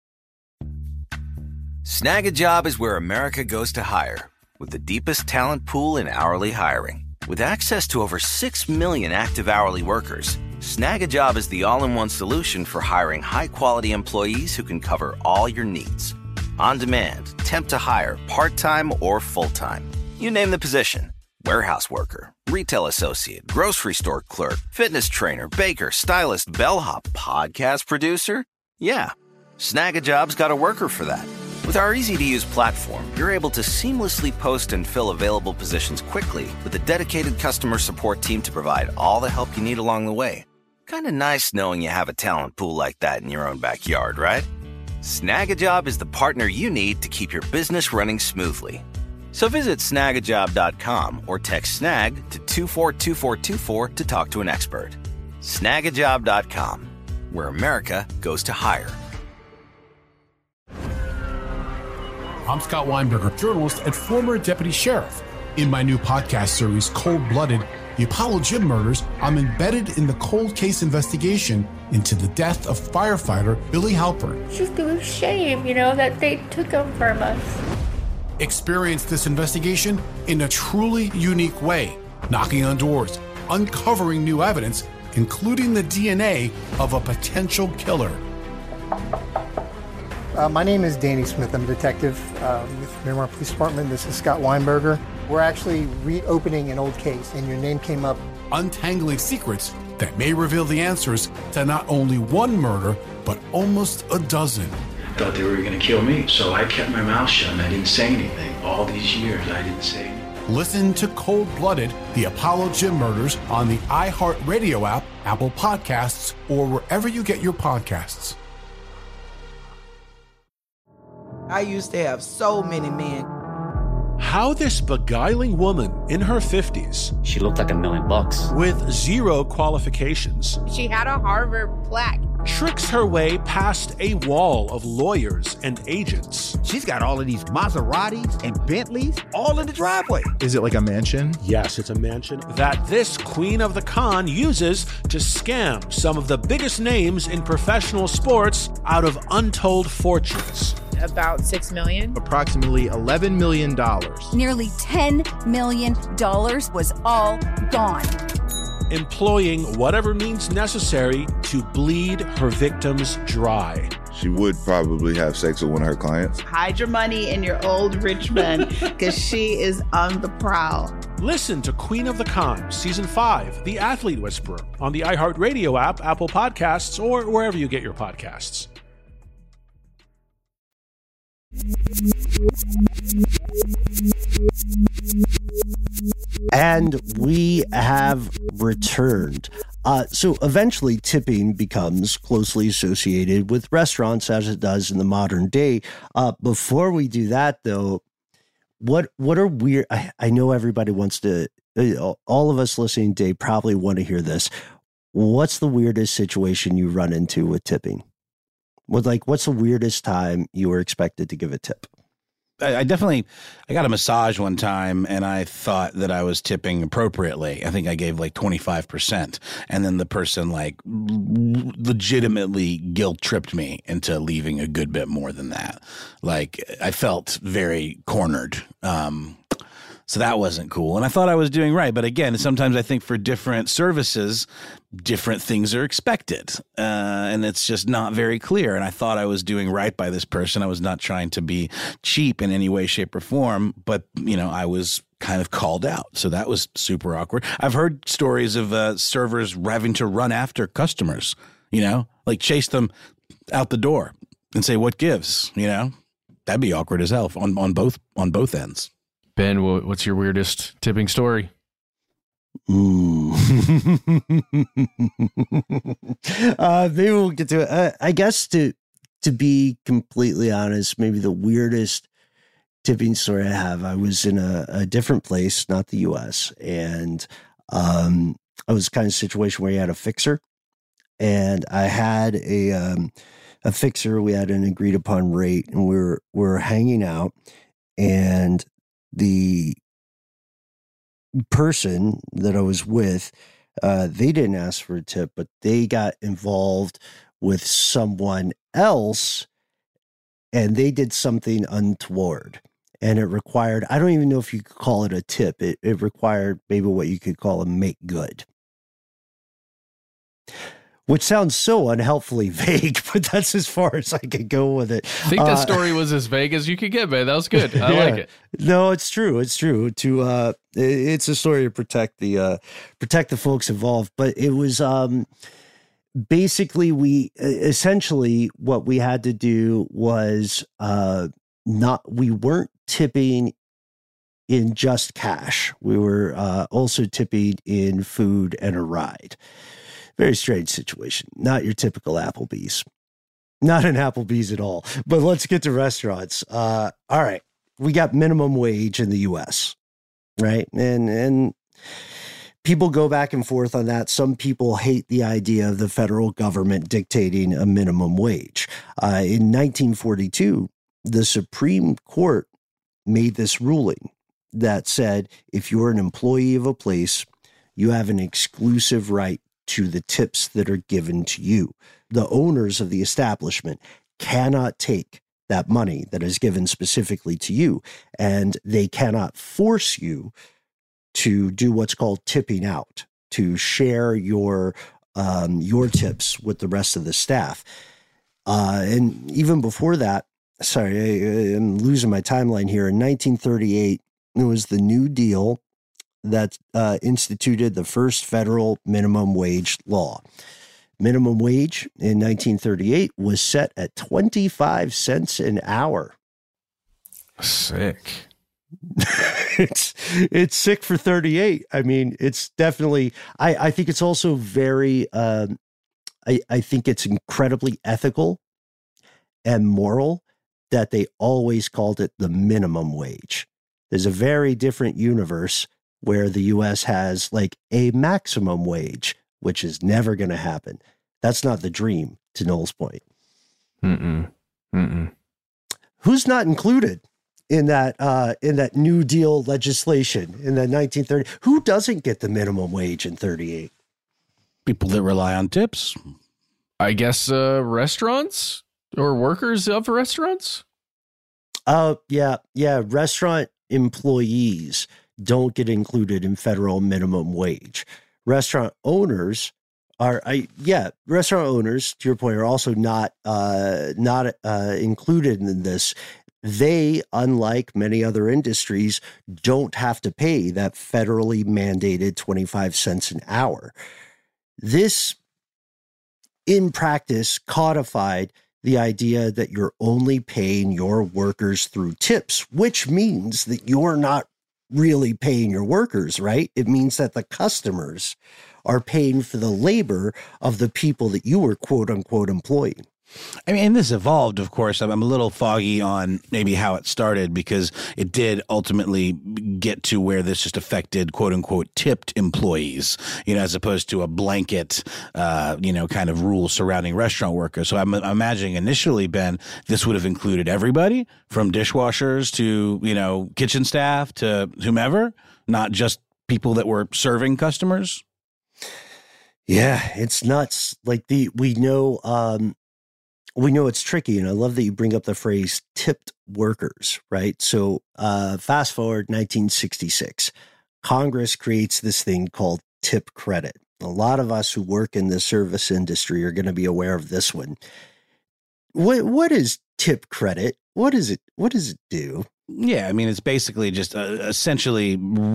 Snag a Job is where America goes to hire, with the deepest talent pool in hourly hiring. With access to over 6 million active hourly workers, Snag a Job is the all-in-one solution for hiring high-quality employees who can cover all your needs. On demand, temp to hire, part-time or full-time. You name the position. Warehouse worker, retail associate, grocery store clerk, fitness trainer, baker, stylist, bellhop, podcast producer. Yeah, Snag a Job's got a worker for that. With our easy-to-use platform, you're able to seamlessly post and fill available positions quickly with a dedicated customer support team to provide all the help you need along the way. Kind of nice knowing you have a talent pool like that in your own backyard, right? Snag a Job is the partner you need to keep your business running smoothly. So visit snagajob.com or text snag to 242424 to talk to an expert. Snagajob.com, where America goes to hire. I'm Scott Weinberger, journalist and former deputy sheriff. In my new podcast series, Cold Blooded, The Apollo Gym Murders, I'm embedded in the cold case investigation into the death of firefighter Billy Halpern. It's just a shame, that they took him from us. Experience this investigation in a truly unique way, knocking on doors, uncovering new evidence, including the DNA of a potential killer. My name is Danny Smith. I'm a detective with Miramar Police Department. This is Scott Weinberger. We're actually reopening an old case, and your name came up. Untangling secrets that may reveal the answers to not only one murder, but almost a dozen. I thought they were going to kill me, so I kept my mouth shut and I didn't say anything. All these years, I didn't say anything. Listen to Cold Blooded, The Apollo Gym Murders on the iHeartRadio app, Apple Podcasts, or wherever you get your podcasts. I used to have so many men. How this beguiling woman in her 50s, she looked like $1 million, with zero qualifications, she had a Harvard plaque, tricks her way past a wall of lawyers and agents. She's got all of these Maseratis and Bentleys all in the driveway. Is it like a mansion? Yes, it's a mansion that this queen of the con uses to scam some of the biggest names in professional sports out of untold fortunes. About $6 million. Approximately $11 million. Nearly $10 million was all gone. employing whatever means necessary to bleed her victims dry. She would probably have sex with one of her clients. Hide your money in your old rich man, because she is on the prowl. Listen to Queen of the Con, Season 5, The Athlete Whisperer, on the iHeartRadio app, Apple Podcasts, or wherever you get your podcasts. And we have returned. So eventually tipping becomes closely associated with restaurants as it does in the modern day. Before we do that, though, what are weird? I know everybody wants to, all of us listening today probably want to hear this. What's the weirdest situation you run into with tipping? What's the weirdest time you were expected to give a tip? I got a massage one time and I thought that I was tipping appropriately. I think I gave like 25%. And then the person like legitimately guilt tripped me into leaving a good bit more than that. Like I felt very cornered. So that wasn't cool. And I thought I was doing right. But again, sometimes I think for different services, different things are expected. And it's just not very clear. And I thought I was doing right by this person. I was not trying to be cheap in any way, shape, or form. But, I was kind of called out. So that was super awkward. I've heard stories of servers having to run after customers, like chase them out the door and say, what gives? That'd be awkward as hell on both ends. Ben, what's your weirdest tipping story? Maybe we'll get to it. I guess to be completely honest, maybe the weirdest tipping story I have, I was in a different place, not the U.S., and I was kind of a situation where you had a fixer, and I had a fixer. We had an agreed upon rate, and we were hanging out, and the person that I was with, they didn't ask for a tip, but they got involved with someone else and they did something untoward. And it required, I don't even know if you could call it a tip. It required maybe what you could call a make good. Which sounds so unhelpfully vague, but that's as far as I could go with it. I think that story was as vague as you could get, man. That was good. I like it. No, it's true. It's true. It's a story to protect the folks involved. But it was basically essentially what we had to do was we weren't tipping in just cash. We were also tipping in food and a ride. Very strange situation. Not your typical Applebee's. Not an Applebee's at all. But let's get to restaurants. All right. We got minimum wage in the U.S., right? And people go back and forth on that. Some people hate the idea of the federal government dictating a minimum wage. In 1942, the Supreme Court made this ruling that said if you're an employee of a place, you have an exclusive right to the tips that are given to you. The owners of the establishment cannot take that money that is given specifically to you, and they cannot force you to do what's called tipping out, to share your tips with the rest of the staff. And even before that, sorry, I'm losing my timeline here. In 1938, it was the New Deal that instituted the first federal minimum wage law. Minimum wage in 1938 was set at 25 cents an hour. Sick. It's sick for 38. I mean, it's definitely, I think it's also very, I think it's incredibly ethical and moral that they always called it the minimum wage. There's a very different universe where the U.S. has like a maximum wage, which is never going to happen. That's not the dream, to Noel's point. Who's not included in that New Deal legislation in the 1930s? Who doesn't get the minimum wage in 38? People that rely on tips. I guess restaurants or workers of restaurants. Yeah. Restaurant employees don't get included in federal minimum wage. restaurant owners restaurant owners, to your point, are also not included in this. They, unlike many other industries, don't have to pay that federally mandated 25 cents an hour. This, in practice, codified the idea that you're only paying your workers through tips, which means that you're not really paying your workers, right? It means that the customers are paying for the labor of the people that you were quote unquote employing. I mean, and this evolved, of course. I'm a little foggy on maybe how it started, because it did ultimately get to where this just affected quote unquote tipped employees, as opposed to a blanket, kind of rule surrounding restaurant workers. So I'm imagining initially, Ben, this would have included everybody from dishwashers to, kitchen staff to whomever, not just people that were serving customers. Yeah, it's nuts. Like we know it's tricky, and I love that you bring up the phrase tipped workers, right? So fast forward 1966, Congress creates this thing called tip credit. A lot of us who work in the service industry are going to be aware of this one. What is tip credit? What is it? What does it do? Yeah, I mean, it's basically just essentially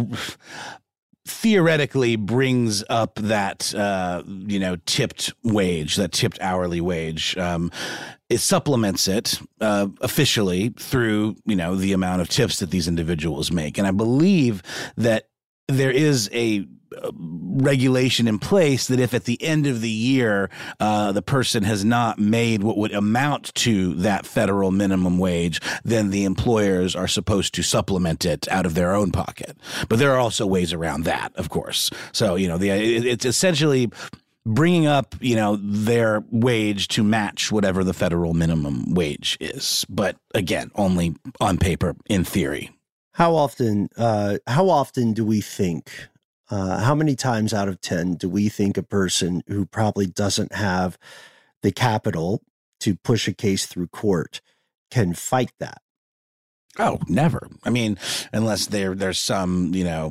theoretically brings up that, tipped wage, that tipped hourly wage. It supplements it officially through, the amount of tips that these individuals make. And I believe that there is a regulation in place that if at the end of the year the person has not made what would amount to that federal minimum wage, then the employers are supposed to supplement it out of their own pocket. But there are also ways around that, of course. So, it's essentially bringing up, their wage to match whatever the federal minimum wage is. But again, only on paper, in theory. How often do we think, how many times out of 10 do we think a person who probably doesn't have the capital to push a case through court can fight that? Oh, never. I mean, unless there's some,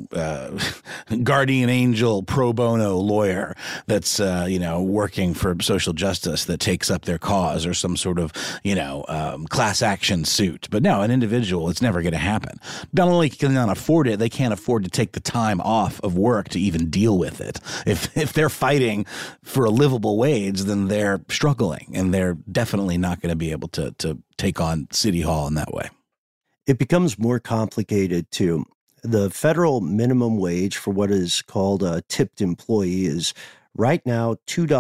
guardian angel pro bono lawyer that's, working for social justice that takes up their cause, or some sort of, class action suit. But no, an individual, it's never going to happen. Not only can they not afford it, they can't afford to take the time off of work to even deal with it. If they're fighting for a livable wage, then they're struggling, and they're definitely not going to be able to take on City Hall in that way. It becomes more complicated too. The federal minimum wage for what is called a tipped employee is right now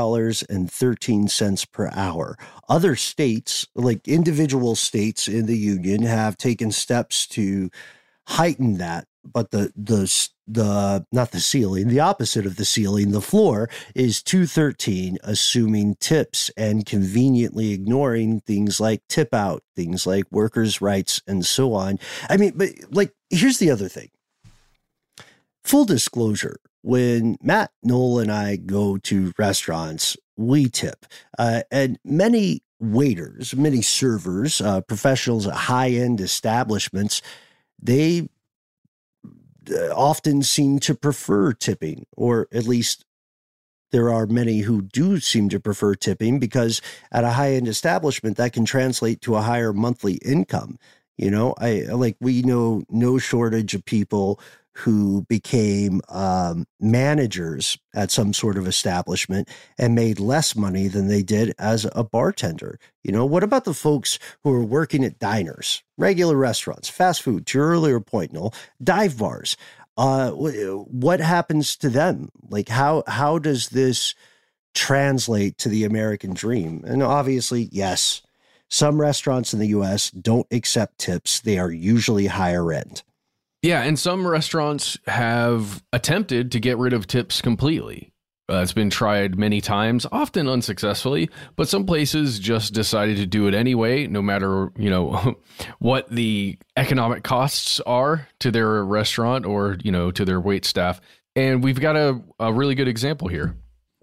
$2.13 per hour. Other states, like individual states in the union, have taken steps to heighten that, but the not the ceiling, the opposite of the ceiling, the floor is $2.13, assuming tips and conveniently ignoring things like tip out, things like workers' rights, and so on. I mean, but here's the other thing. Full disclosure, when Matt, Noel, and I go to restaurants, we tip. And many waiters, many servers, professionals at high-end establishments, they often seem to prefer tipping, or at least there are many who do seem to prefer tipping, because at a high-end establishment that can translate to a higher monthly income. We know no shortage of people who became managers at some sort of establishment and made less money than they did as a bartender. What about the folks who are working at diners, regular restaurants, fast food, to your earlier point, Noel, dive bars? What happens to them? How does this translate to the American dream? And obviously, yes, some restaurants in the U.S. don't accept tips. They are usually higher end. Yeah, and some restaurants have attempted to get rid of tips completely. It's been tried many times, often unsuccessfully, but some places just decided to do it anyway, no matter, what the economic costs are to their restaurant or, to their wait staff. And we've got a really good example here.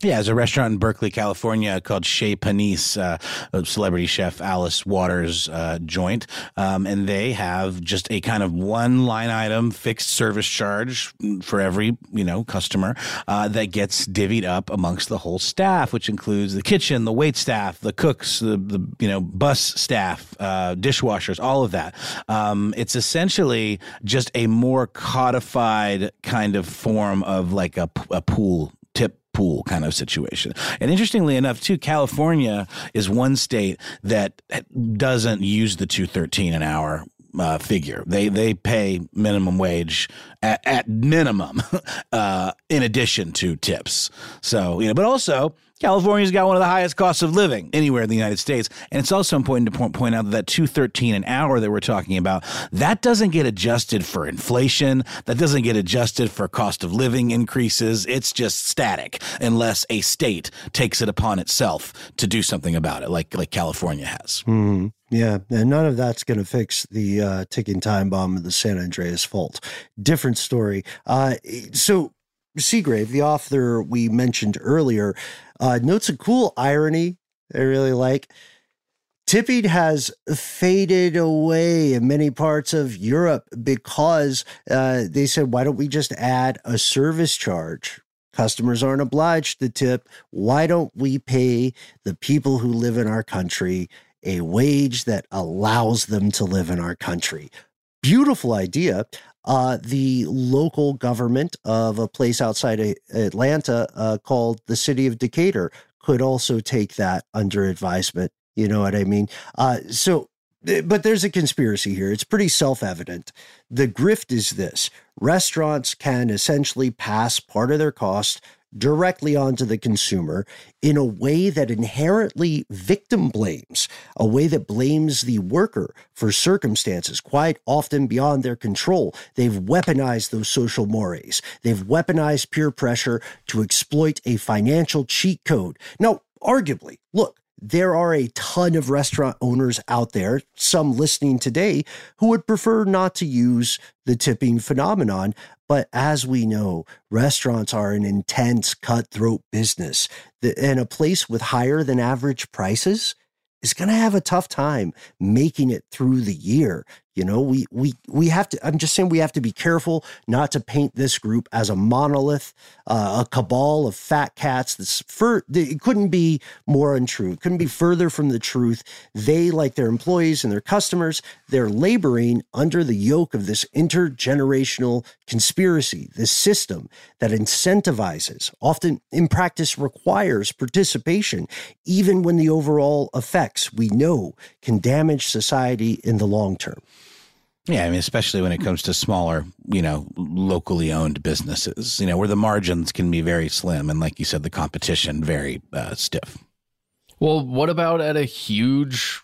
Yeah, there's a restaurant in Berkeley, California called Chez Panisse, celebrity chef Alice Waters' joint. And they have just a kind of one line item fixed service charge for every, customer that gets divvied up amongst the whole staff, which includes the kitchen, the wait staff, the cooks, the bus staff, dishwashers, all of that. It's essentially just a more codified kind of form of like a tip pool kind of situation. And interestingly enough, too, California is one state that doesn't use the $2.13 an hour figure. They pay minimum wage at minimum in addition to tips. So, but also California's got one of the highest costs of living anywhere in the United States. And it's also important to point out that $2.13 an hour that we're talking about, that doesn't get adjusted for inflation. That doesn't get adjusted for cost of living increases. It's just static unless a state takes it upon itself to do something about it, like California has. Mm-hmm. Yeah, and none of that's going to fix the ticking time bomb of the San Andreas Fault. Different story. So Seagrave, the author we mentioned earlier, notes a cool irony I really like. Tipping has faded away in many parts of Europe because they said, why don't we just add a service charge? Customers aren't obliged to tip. Why don't we pay the people who live in our country a wage that allows them to live in our country? Beautiful idea. The local government of a place outside Atlanta called the city of Decatur could also take that under advisement. You know what I mean? But there's a conspiracy here. It's pretty self-evident. The grift is this. Restaurants can essentially pass part of their cost directly onto the consumer in a way that inherently victim blames, a way that blames the worker for circumstances quite often beyond their control. They've weaponized those social mores. They've weaponized peer pressure to exploit a financial cheat code. Now, arguably, look, there are a ton of restaurant owners out there, some listening today, who would prefer not to use the tipping phenomenon. But as we know, restaurants are an intense, cutthroat business, and a place with higher than average prices is going to have a tough time making it through the year. We have to, I'm just saying we have to be careful not to paint this group as a monolith, a cabal of fat cats. It couldn't be more untrue. It couldn't be further from the truth. They, like their employees and their customers, they're laboring under the yoke of this intergenerational conspiracy, this system that incentivizes, often in practice requires participation, even when the overall effects we know can damage society in the long term. Yeah, I mean, especially when it comes to smaller, locally owned businesses, where the margins can be very slim. And like you said, the competition very stiff. Well, what about at a huge,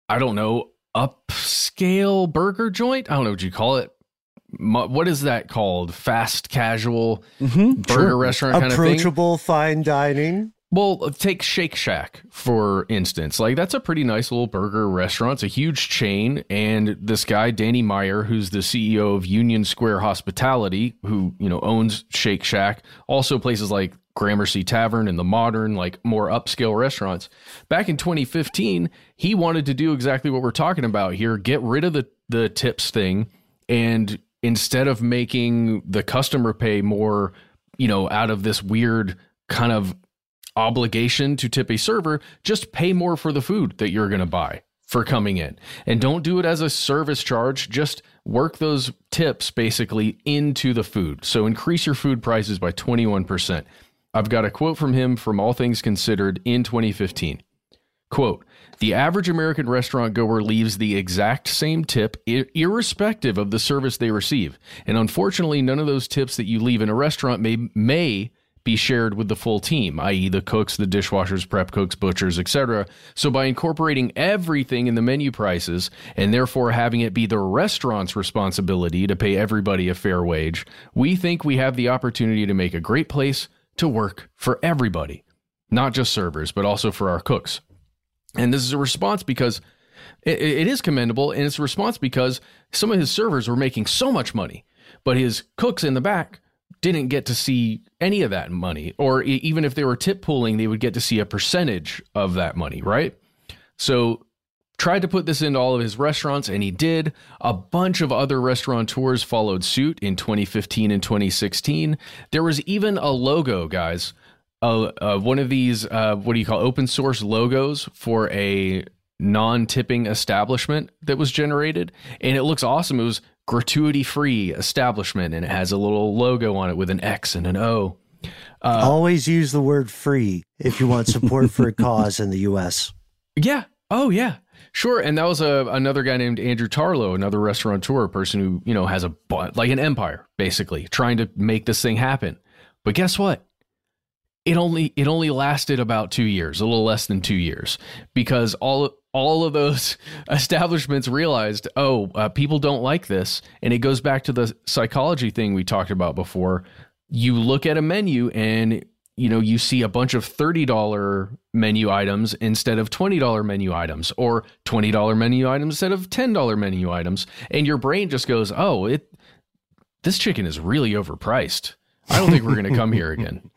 upscale burger joint? I don't know what you call it. What is that called? Fast casual burger restaurant kind of thing? Approachable fine dining. Well, take Shake Shack, for instance. Like, that's a pretty nice little burger restaurant. It's a huge chain. And this guy, Danny Meyer, who's the CEO of Union Square Hospitality, who, owns Shake Shack, also places like Gramercy Tavern and The Modern, like more upscale restaurants. Back in 2015, he wanted to do exactly what we're talking about here, get rid of the tips thing. And instead of making the customer pay more, out of this weird kind of obligation to tip a server, just pay more for the food that you're going to buy for coming in. And don't do it as a service charge. Just work those tips basically into the food. So increase your food prices by 21%. I've got a quote from him from All Things Considered in 2015. Quote, "The average American restaurant goer leaves the exact same tip irrespective of the service they receive. And unfortunately, none of those tips that you leave in a restaurant may be shared with the full team, i.e. the cooks, the dishwashers, prep cooks, butchers, etc. So by incorporating everything in the menu prices and therefore having it be the restaurant's responsibility to pay everybody a fair wage, we think we have the opportunity to make a great place to work for everybody, not just servers, but also for our cooks." And this is a response because it is commendable, and it's a response because some of his servers were making so much money, but his cooks in the back didn't get to see any of that money, or even if they were tip pooling, they would get to see a percentage of that money, right? So tried to put this into all of his restaurants, and he did. A bunch of other restaurateurs followed suit in 2015 and 2016. There was even a logo, guys, one of these, open source logos for a non-tipping establishment that was generated, and it looks awesome. It was gratuity-free establishment, and it has a little logo on it with an X and an O. Always use the word free if you want support for a cause in the U.S. Yeah. Oh, yeah. Sure. And that was another guy named Andrew Tarlow, another restaurateur, a person who, has like an empire, basically, trying to make this thing happen. But guess what? It only lasted about 2 years, a little less than 2 years, because all of those establishments realized, people don't like this. And it goes back to the psychology thing we talked about before. You look at a menu and, you see a bunch of $30 menu items instead of $20 menu items, or $20 menu items instead of $10 menu items. And your brain just goes, this chicken is really overpriced. I don't think we're going to come here again.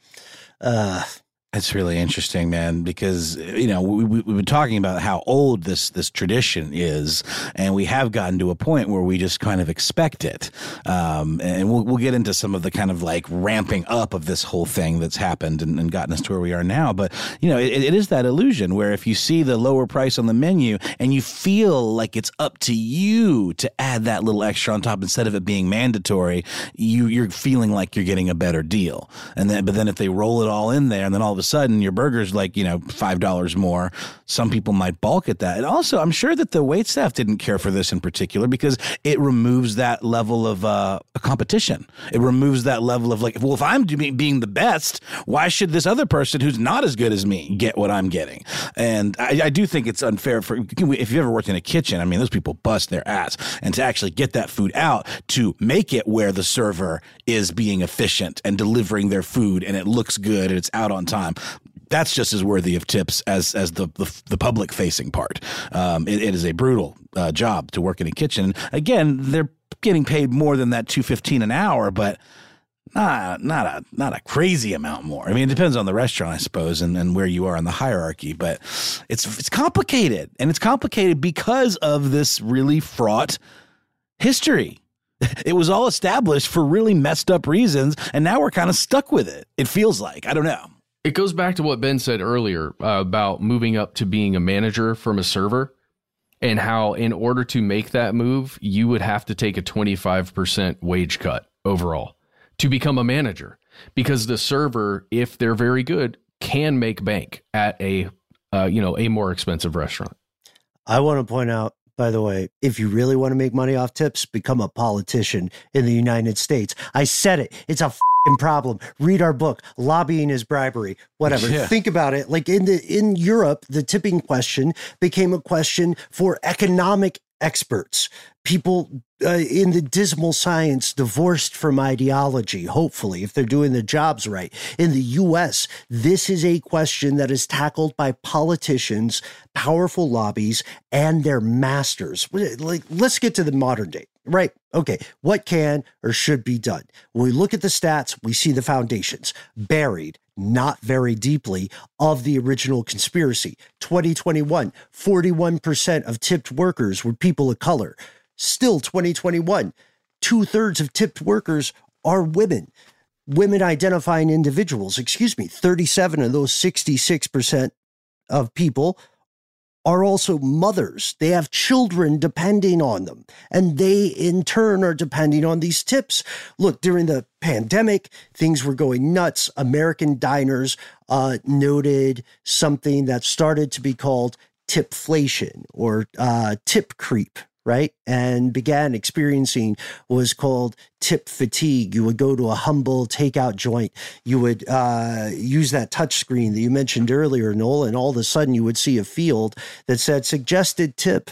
It's really interesting, man, because, we've been talking about how old this tradition is, and we have gotten to a point where we just kind of expect it. And we'll get into some of the kind of like ramping up of this whole thing that's happened and gotten us to where we are now. But, it is that illusion where if you see the lower price on the menu and you feel like it's up to you to add that little extra on top instead of it being mandatory, you're feeling like you're getting a better deal. But then if they roll it all in there and then all of a sudden your burger's like, $5 more, some people might balk at that. And also, I'm sure that the waitstaff didn't care for this in particular because it removes that level of a competition. It removes that level of like, well, if I'm being the best, why should this other person who's not as good as me get what I'm getting? And I do think it's unfair for, if you've ever worked in a kitchen, I mean, those people bust their ass. And to actually get that food out, to make it where the server is being efficient and delivering their food and it looks good and it's out on time, that's just as worthy of tips as the public facing part. It is a brutal job to work in a kitchen. Again, they're getting paid more than that $2.15 an hour, but not a crazy amount more. I mean, it depends on the restaurant, I suppose, and where you are in the hierarchy. But it's complicated, and it's complicated because of this really fraught history. It was all established for really messed up reasons, and now we're kind of stuck with it. It feels like. I don't know. It goes back to what Ben said earlier about moving up to being a manager from a server, and how in order to make that move, you would have to take a 25% wage cut overall to become a manager, because the server, if they're very good, can make bank at a more expensive restaurant. I want to point out, by the way, if you really want to make money off tips, become a politician in the United States. I said it. It's a f***ing problem. Read our book, Lobbying is Bribery. Whatever. Yeah. Think about it. Like in Europe, the tipping question became a question for economic experts, people in the dismal science divorced from ideology, hopefully, if they're doing their jobs right. In the U.S., this is a question that is tackled by politicians, powerful lobbies, and their masters. Like, let's get to the modern day, right? Okay, what can or should be done? When we look at the stats, we see the foundations buried, not very deeply, of the original conspiracy. 2021, 41% of tipped workers were people of color. Still 2021, 2/3 of tipped workers are women. Women identifying individuals, 37 of those 66% of people are also mothers. They have children depending on them, and they in turn are depending on these tips. Look, during the pandemic, things were going nuts. American diners noted something that started to be called tipflation or tip creep, right? And began experiencing what was called tip fatigue. You would go to a humble takeout joint. You would use that touch screen that you mentioned earlier, Noel, and all of a sudden you would see a field that said suggested tip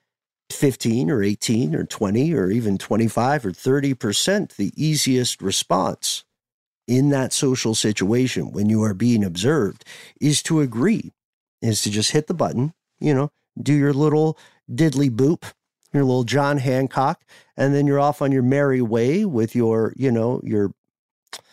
15 or 18 or 20 or even 25 or 30%, the easiest response in that social situation when you are being observed is to agree, is to just hit the button, do your little diddly boop, your little John Hancock, and then you're off on your merry way with your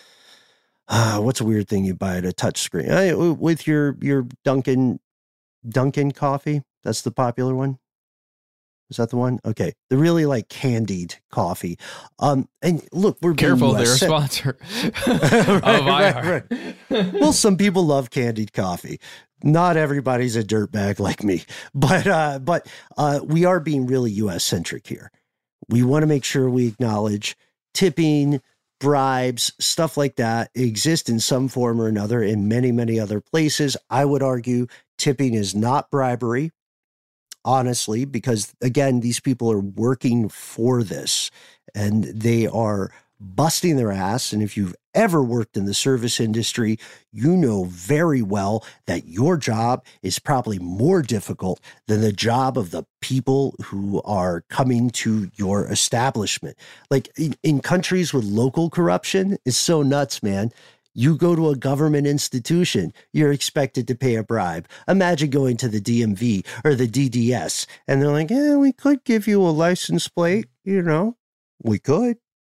what's a weird thing you buy at a touch screen? With your Dunkin' coffee. That's the popular one. Is that the one? Okay. The really like candied coffee. And look, we're careful. They're a sponsor of iHeart. Right. Well, some people love candied coffee. Not everybody's a dirtbag like me, but we are being really U.S. centric here. We want to make sure we acknowledge tipping, bribes, stuff like that exist in some form or another in many, many other places. I would argue tipping is not bribery. Honestly, because again, these people are working for this and they are busting their ass. And if you've ever worked in the service industry, you know very well that your job is probably more difficult than the job of the people who are coming to your establishment. Like in countries with local corruption, it's so nuts, man. You go to a government institution, you're expected to pay a bribe. Imagine going to the DMV or the DDS, and they're like, yeah, we could give you a license plate. You know, we could.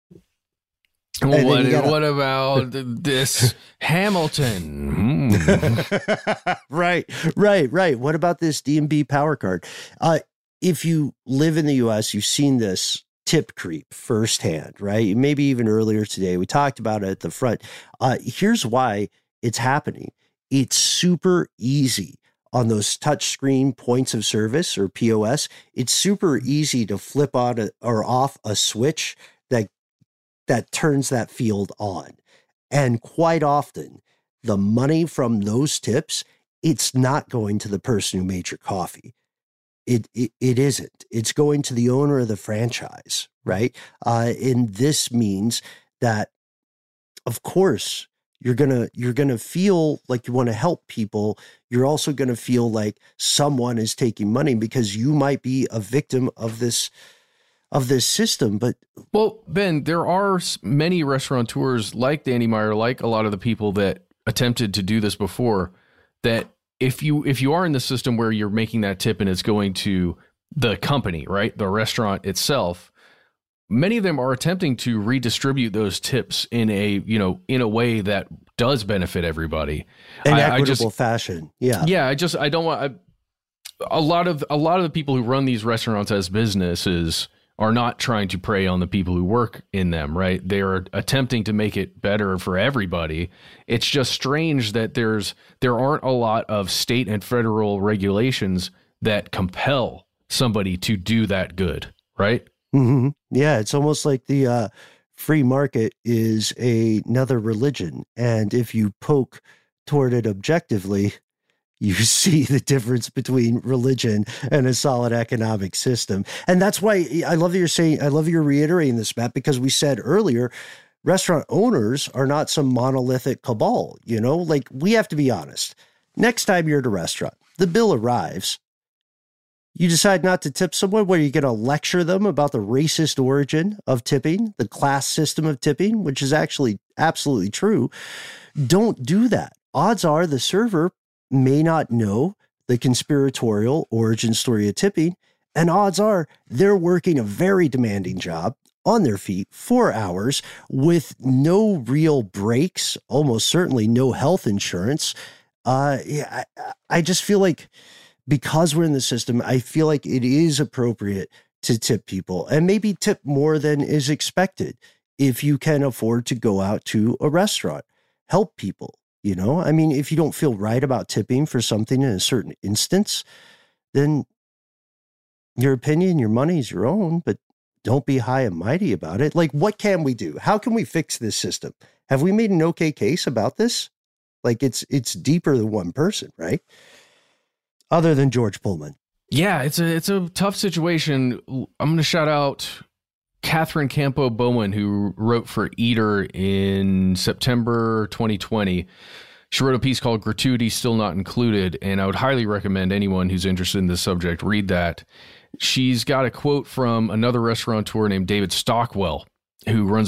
What about this Hamilton? Right. What about this DMV power card? If you live in the U.S., you've seen this tip creep firsthand, right? Maybe even earlier today. We talked about it at the front. Here's why it's happening. It's super easy on those touchscreen points of service or POS. It's super easy to flip on or off a switch that turns that field on. And quite often, the money from those tips, it's not going to the person who made your coffee. It isn't. It's going to the owner of the franchise, right? And this means that, of course, you're gonna feel like you want to help people. You're also gonna feel like someone is taking money because you might be a victim of this system. But well, Ben, there are many restaurateurs like Danny Meyer, like a lot of the people that attempted to do this before, that if you are in the system where you're making that tip and it's going to the company, right, the restaurant itself, many of them are attempting to redistribute those tips in a way that does benefit everybody in equitable fashion. Yeah. I don't want a lot of the people who run these restaurants as businesses are not trying to prey on the people who work in them, right? They are attempting to make it better for everybody. It's just strange that there aren't a lot of state and federal regulations that compel somebody to do that good, right? Mm-hmm. Yeah, it's almost like the free market is another religion. And if you poke toward it objectively, you see the difference between religion and a solid economic system. And that's why I love you're reiterating this, Matt, because we said earlier, restaurant owners are not some monolithic cabal, like we have to be honest. Next time you're at a restaurant, the bill arrives, you decide not to tip someone, where you're going to lecture them about the racist origin of tipping, the class system of tipping, which is actually absolutely true. Don't do that. Odds are the server may not know the conspiratorial origin story of tipping, and odds are they're working a very demanding job on their feet 4 hours with no real breaks, almost certainly no health insurance. I just feel like because we're in the system, I feel like it is appropriate to tip people and maybe tip more than is expected if you can afford to go out to a restaurant. Help people. I mean, if you don't feel right about tipping for something in a certain instance, then your opinion, your money is your own, but don't be high and mighty about it. Like, what can we do? How can we fix this system? Have we made an okay case about this? Like, it's deeper than one person, right? Other than George Pullman. Yeah, it's a tough situation. I'm going to shout out Catherine Campo Bowen, who wrote for Eater in September 2020. She wrote a piece called Gratuity Still Not Included, and I would highly recommend anyone who's interested in this subject read that. She's got a quote from another restaurateur named David Stockwell, who co-runs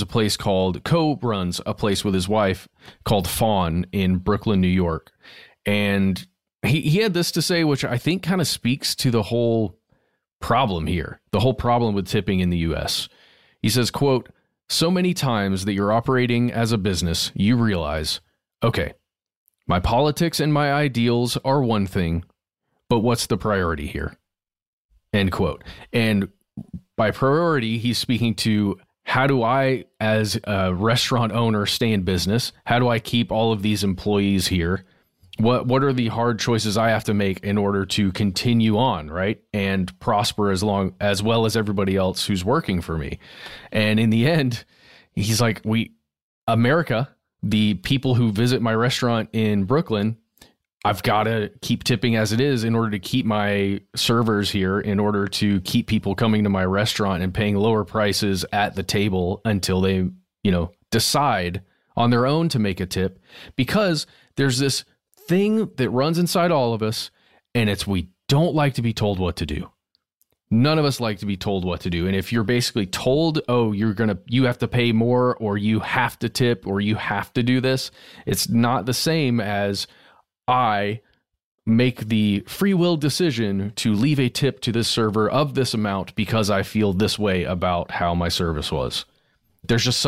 a place with his wife called Fawn in Brooklyn, New York. And he had this to say, which I think kind of speaks to the whole problem here, the whole problem with tipping in the U.S. He says, quote, so many times that you're operating as a business, you realize, okay, my politics and my ideals are one thing, but what's the priority here? End quote. And by priority, he's speaking to, how do I, as a restaurant owner, stay in business? How do I keep all of these employees here? What are the hard choices I have to make in order to continue on, right? And prosper as well as everybody else who's working for me. And in the end, he's like, America, the people who visit my restaurant in Brooklyn, I've got to keep tipping as it is in order to keep my servers here, in order to keep people coming to my restaurant and paying lower prices at the table until they, decide on their own to make a tip, because there's this thing that runs inside all of us, and it's, we don't like to be told what to do. None of us like to be told what to do. And if you're basically told, oh, you have to pay more, or you have to tip, or you have to do this, it's not the same as I make the free will decision to leave a tip to this server of this amount because I feel this way about how my service was. There's just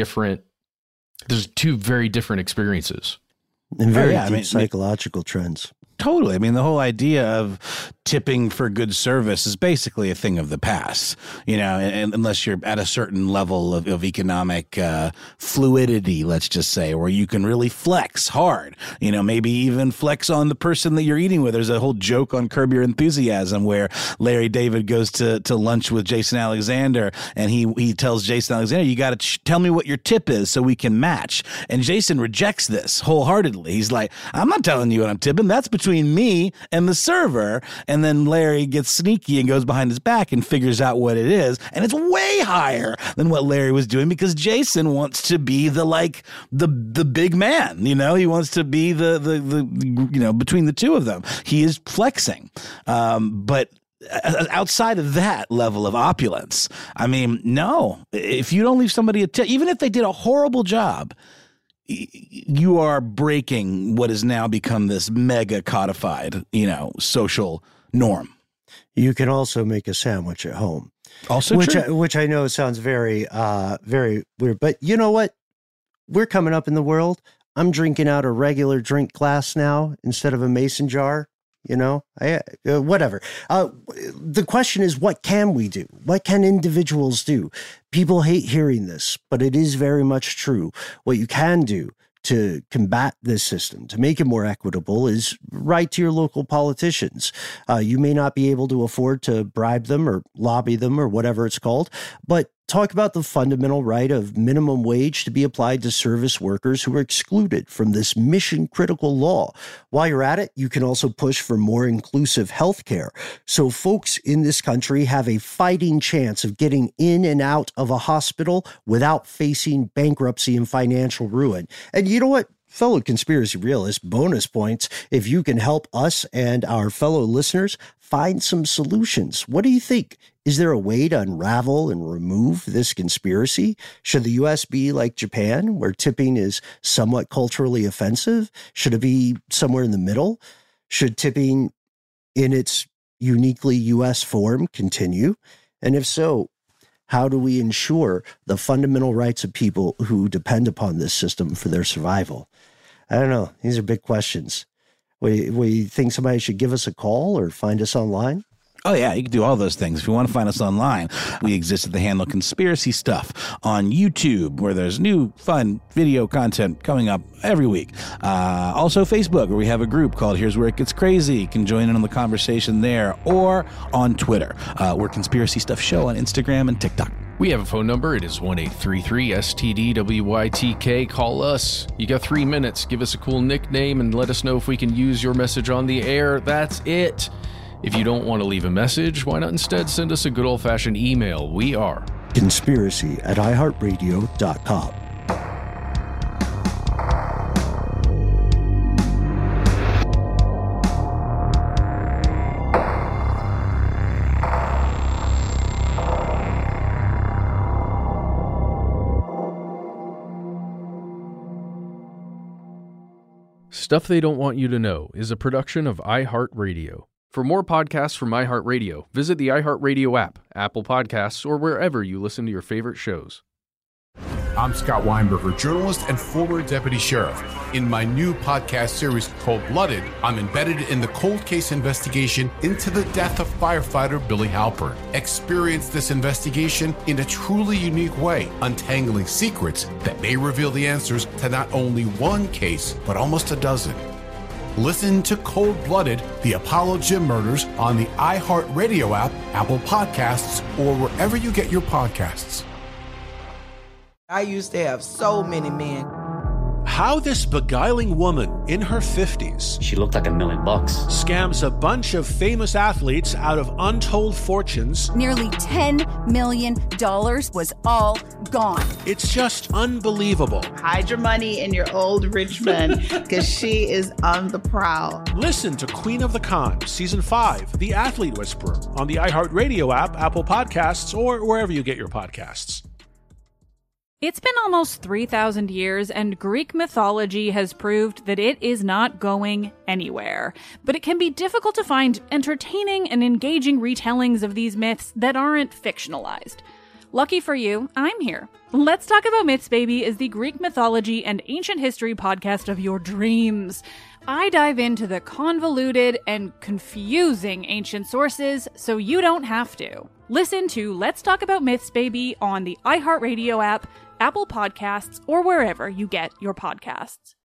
there's two very different experiences. And very deep psychological trends. Totally. I mean, the whole idea of tipping for good service is basically a thing of the past, and unless you're at a certain level of economic fluidity, let's just say, where you can really flex hard, maybe even flex on the person that you're eating with. There's a whole joke on Curb Your Enthusiasm where Larry David goes to lunch with Jason Alexander, and he tells Jason Alexander, you got to tell me what your tip is so we can match. And Jason rejects this wholeheartedly. He's like, I'm not telling you what I'm tipping. That's between me and the server. And then Larry gets sneaky and goes behind his back and figures out what it is. And it's way higher than what Larry was doing, because Jason wants to be the big man, he wants to be the between the two of them, he is flexing. But outside of that level of opulence, I mean, no, if you don't leave somebody a tip, even if they did a horrible job, you are breaking what has now become this mega codified, social norm. You can also make a sandwich at home. Also which I know sounds very, very weird. But you know what? We're coming up in the world. I'm drinking out a regular drink glass now instead of a mason jar. Whatever. The question is, what can we do? What can individuals do? People hate hearing this, but it is very much true. What you can do to combat this system, to make it more equitable, is write to your local politicians. You may not be able to afford to bribe them or lobby them or whatever it's called, but talk about the fundamental right of minimum wage to be applied to service workers who are excluded from this mission-critical law. While you're at it, you can also push for more inclusive health care, so folks in this country have a fighting chance of getting in and out of a hospital without facing bankruptcy and financial ruin. And you know what? Fellow conspiracy realists, bonus points if you can help us and our fellow listeners find some solutions. What do you think? Is there a way to unravel and remove this conspiracy? Should the U.S. be like Japan, where tipping is somewhat culturally offensive? Should it be somewhere in the middle? Should tipping in its uniquely U.S. form continue? And if so, how do we ensure the fundamental rights of people who depend upon this system for their survival? I don't know. These are big questions. We think somebody should give us a call or find us online? Oh, yeah, you can do all those things. If you want to find us online, we exist at the handle Conspiracy Stuff on YouTube, where there's new, fun video content coming up every week. Also Facebook, where we have a group called Here's Where It Gets Crazy. You can join in on the conversation there, or on Twitter. We're Conspiracy Stuff Show on Instagram and TikTok. We have a phone number. It is 1-833-STD-WYTK. Call us. You got 3 minutes. Give us a cool nickname and let us know if we can use your message on the air. That's it. If you don't want to leave a message, why not instead send us a good old-fashioned email? We are conspiracy@iheartradio.com. Stuff They Don't Want You to Know is a production of iHeartRadio. For more podcasts from iHeartRadio, visit the iHeartRadio app, Apple Podcasts, or wherever you listen to your favorite shows. I'm Scott Weinberger, journalist and former deputy sheriff. In my new podcast series, Cold Blooded, I'm embedded in the cold case investigation into the death of firefighter Billy Halpern. Experience this investigation in a truly unique way, untangling secrets that may reveal the answers to not only one case, but almost a dozen. Listen to Cold Blooded, the Apollo Gym Murders on the iHeartRadio app, Apple Podcasts, or wherever you get your podcasts. I used to have so many men. How this beguiling woman in her 50s, she looked like $1 million, scams a bunch of famous athletes out of untold fortunes. Nearly $10 million was all gone. It's just unbelievable. Hide your money in your old rich man, because she is on the prowl. Listen to Queen of the Con, Season 5, The Athlete Whisperer, on the iHeartRadio app, Apple Podcasts, or wherever you get your podcasts. It's been almost 3,000 years, and Greek mythology has proved that it is not going anywhere. But it can be difficult to find entertaining and engaging retellings of these myths that aren't fictionalized. Lucky for you, I'm here. Let's Talk About Myths, Baby is the Greek mythology and ancient history podcast of your dreams. I dive into the convoluted and confusing ancient sources so you don't have to. Listen to Let's Talk About Myths, Baby on the iHeartRadio app, Apple Podcasts, or wherever you get your podcasts.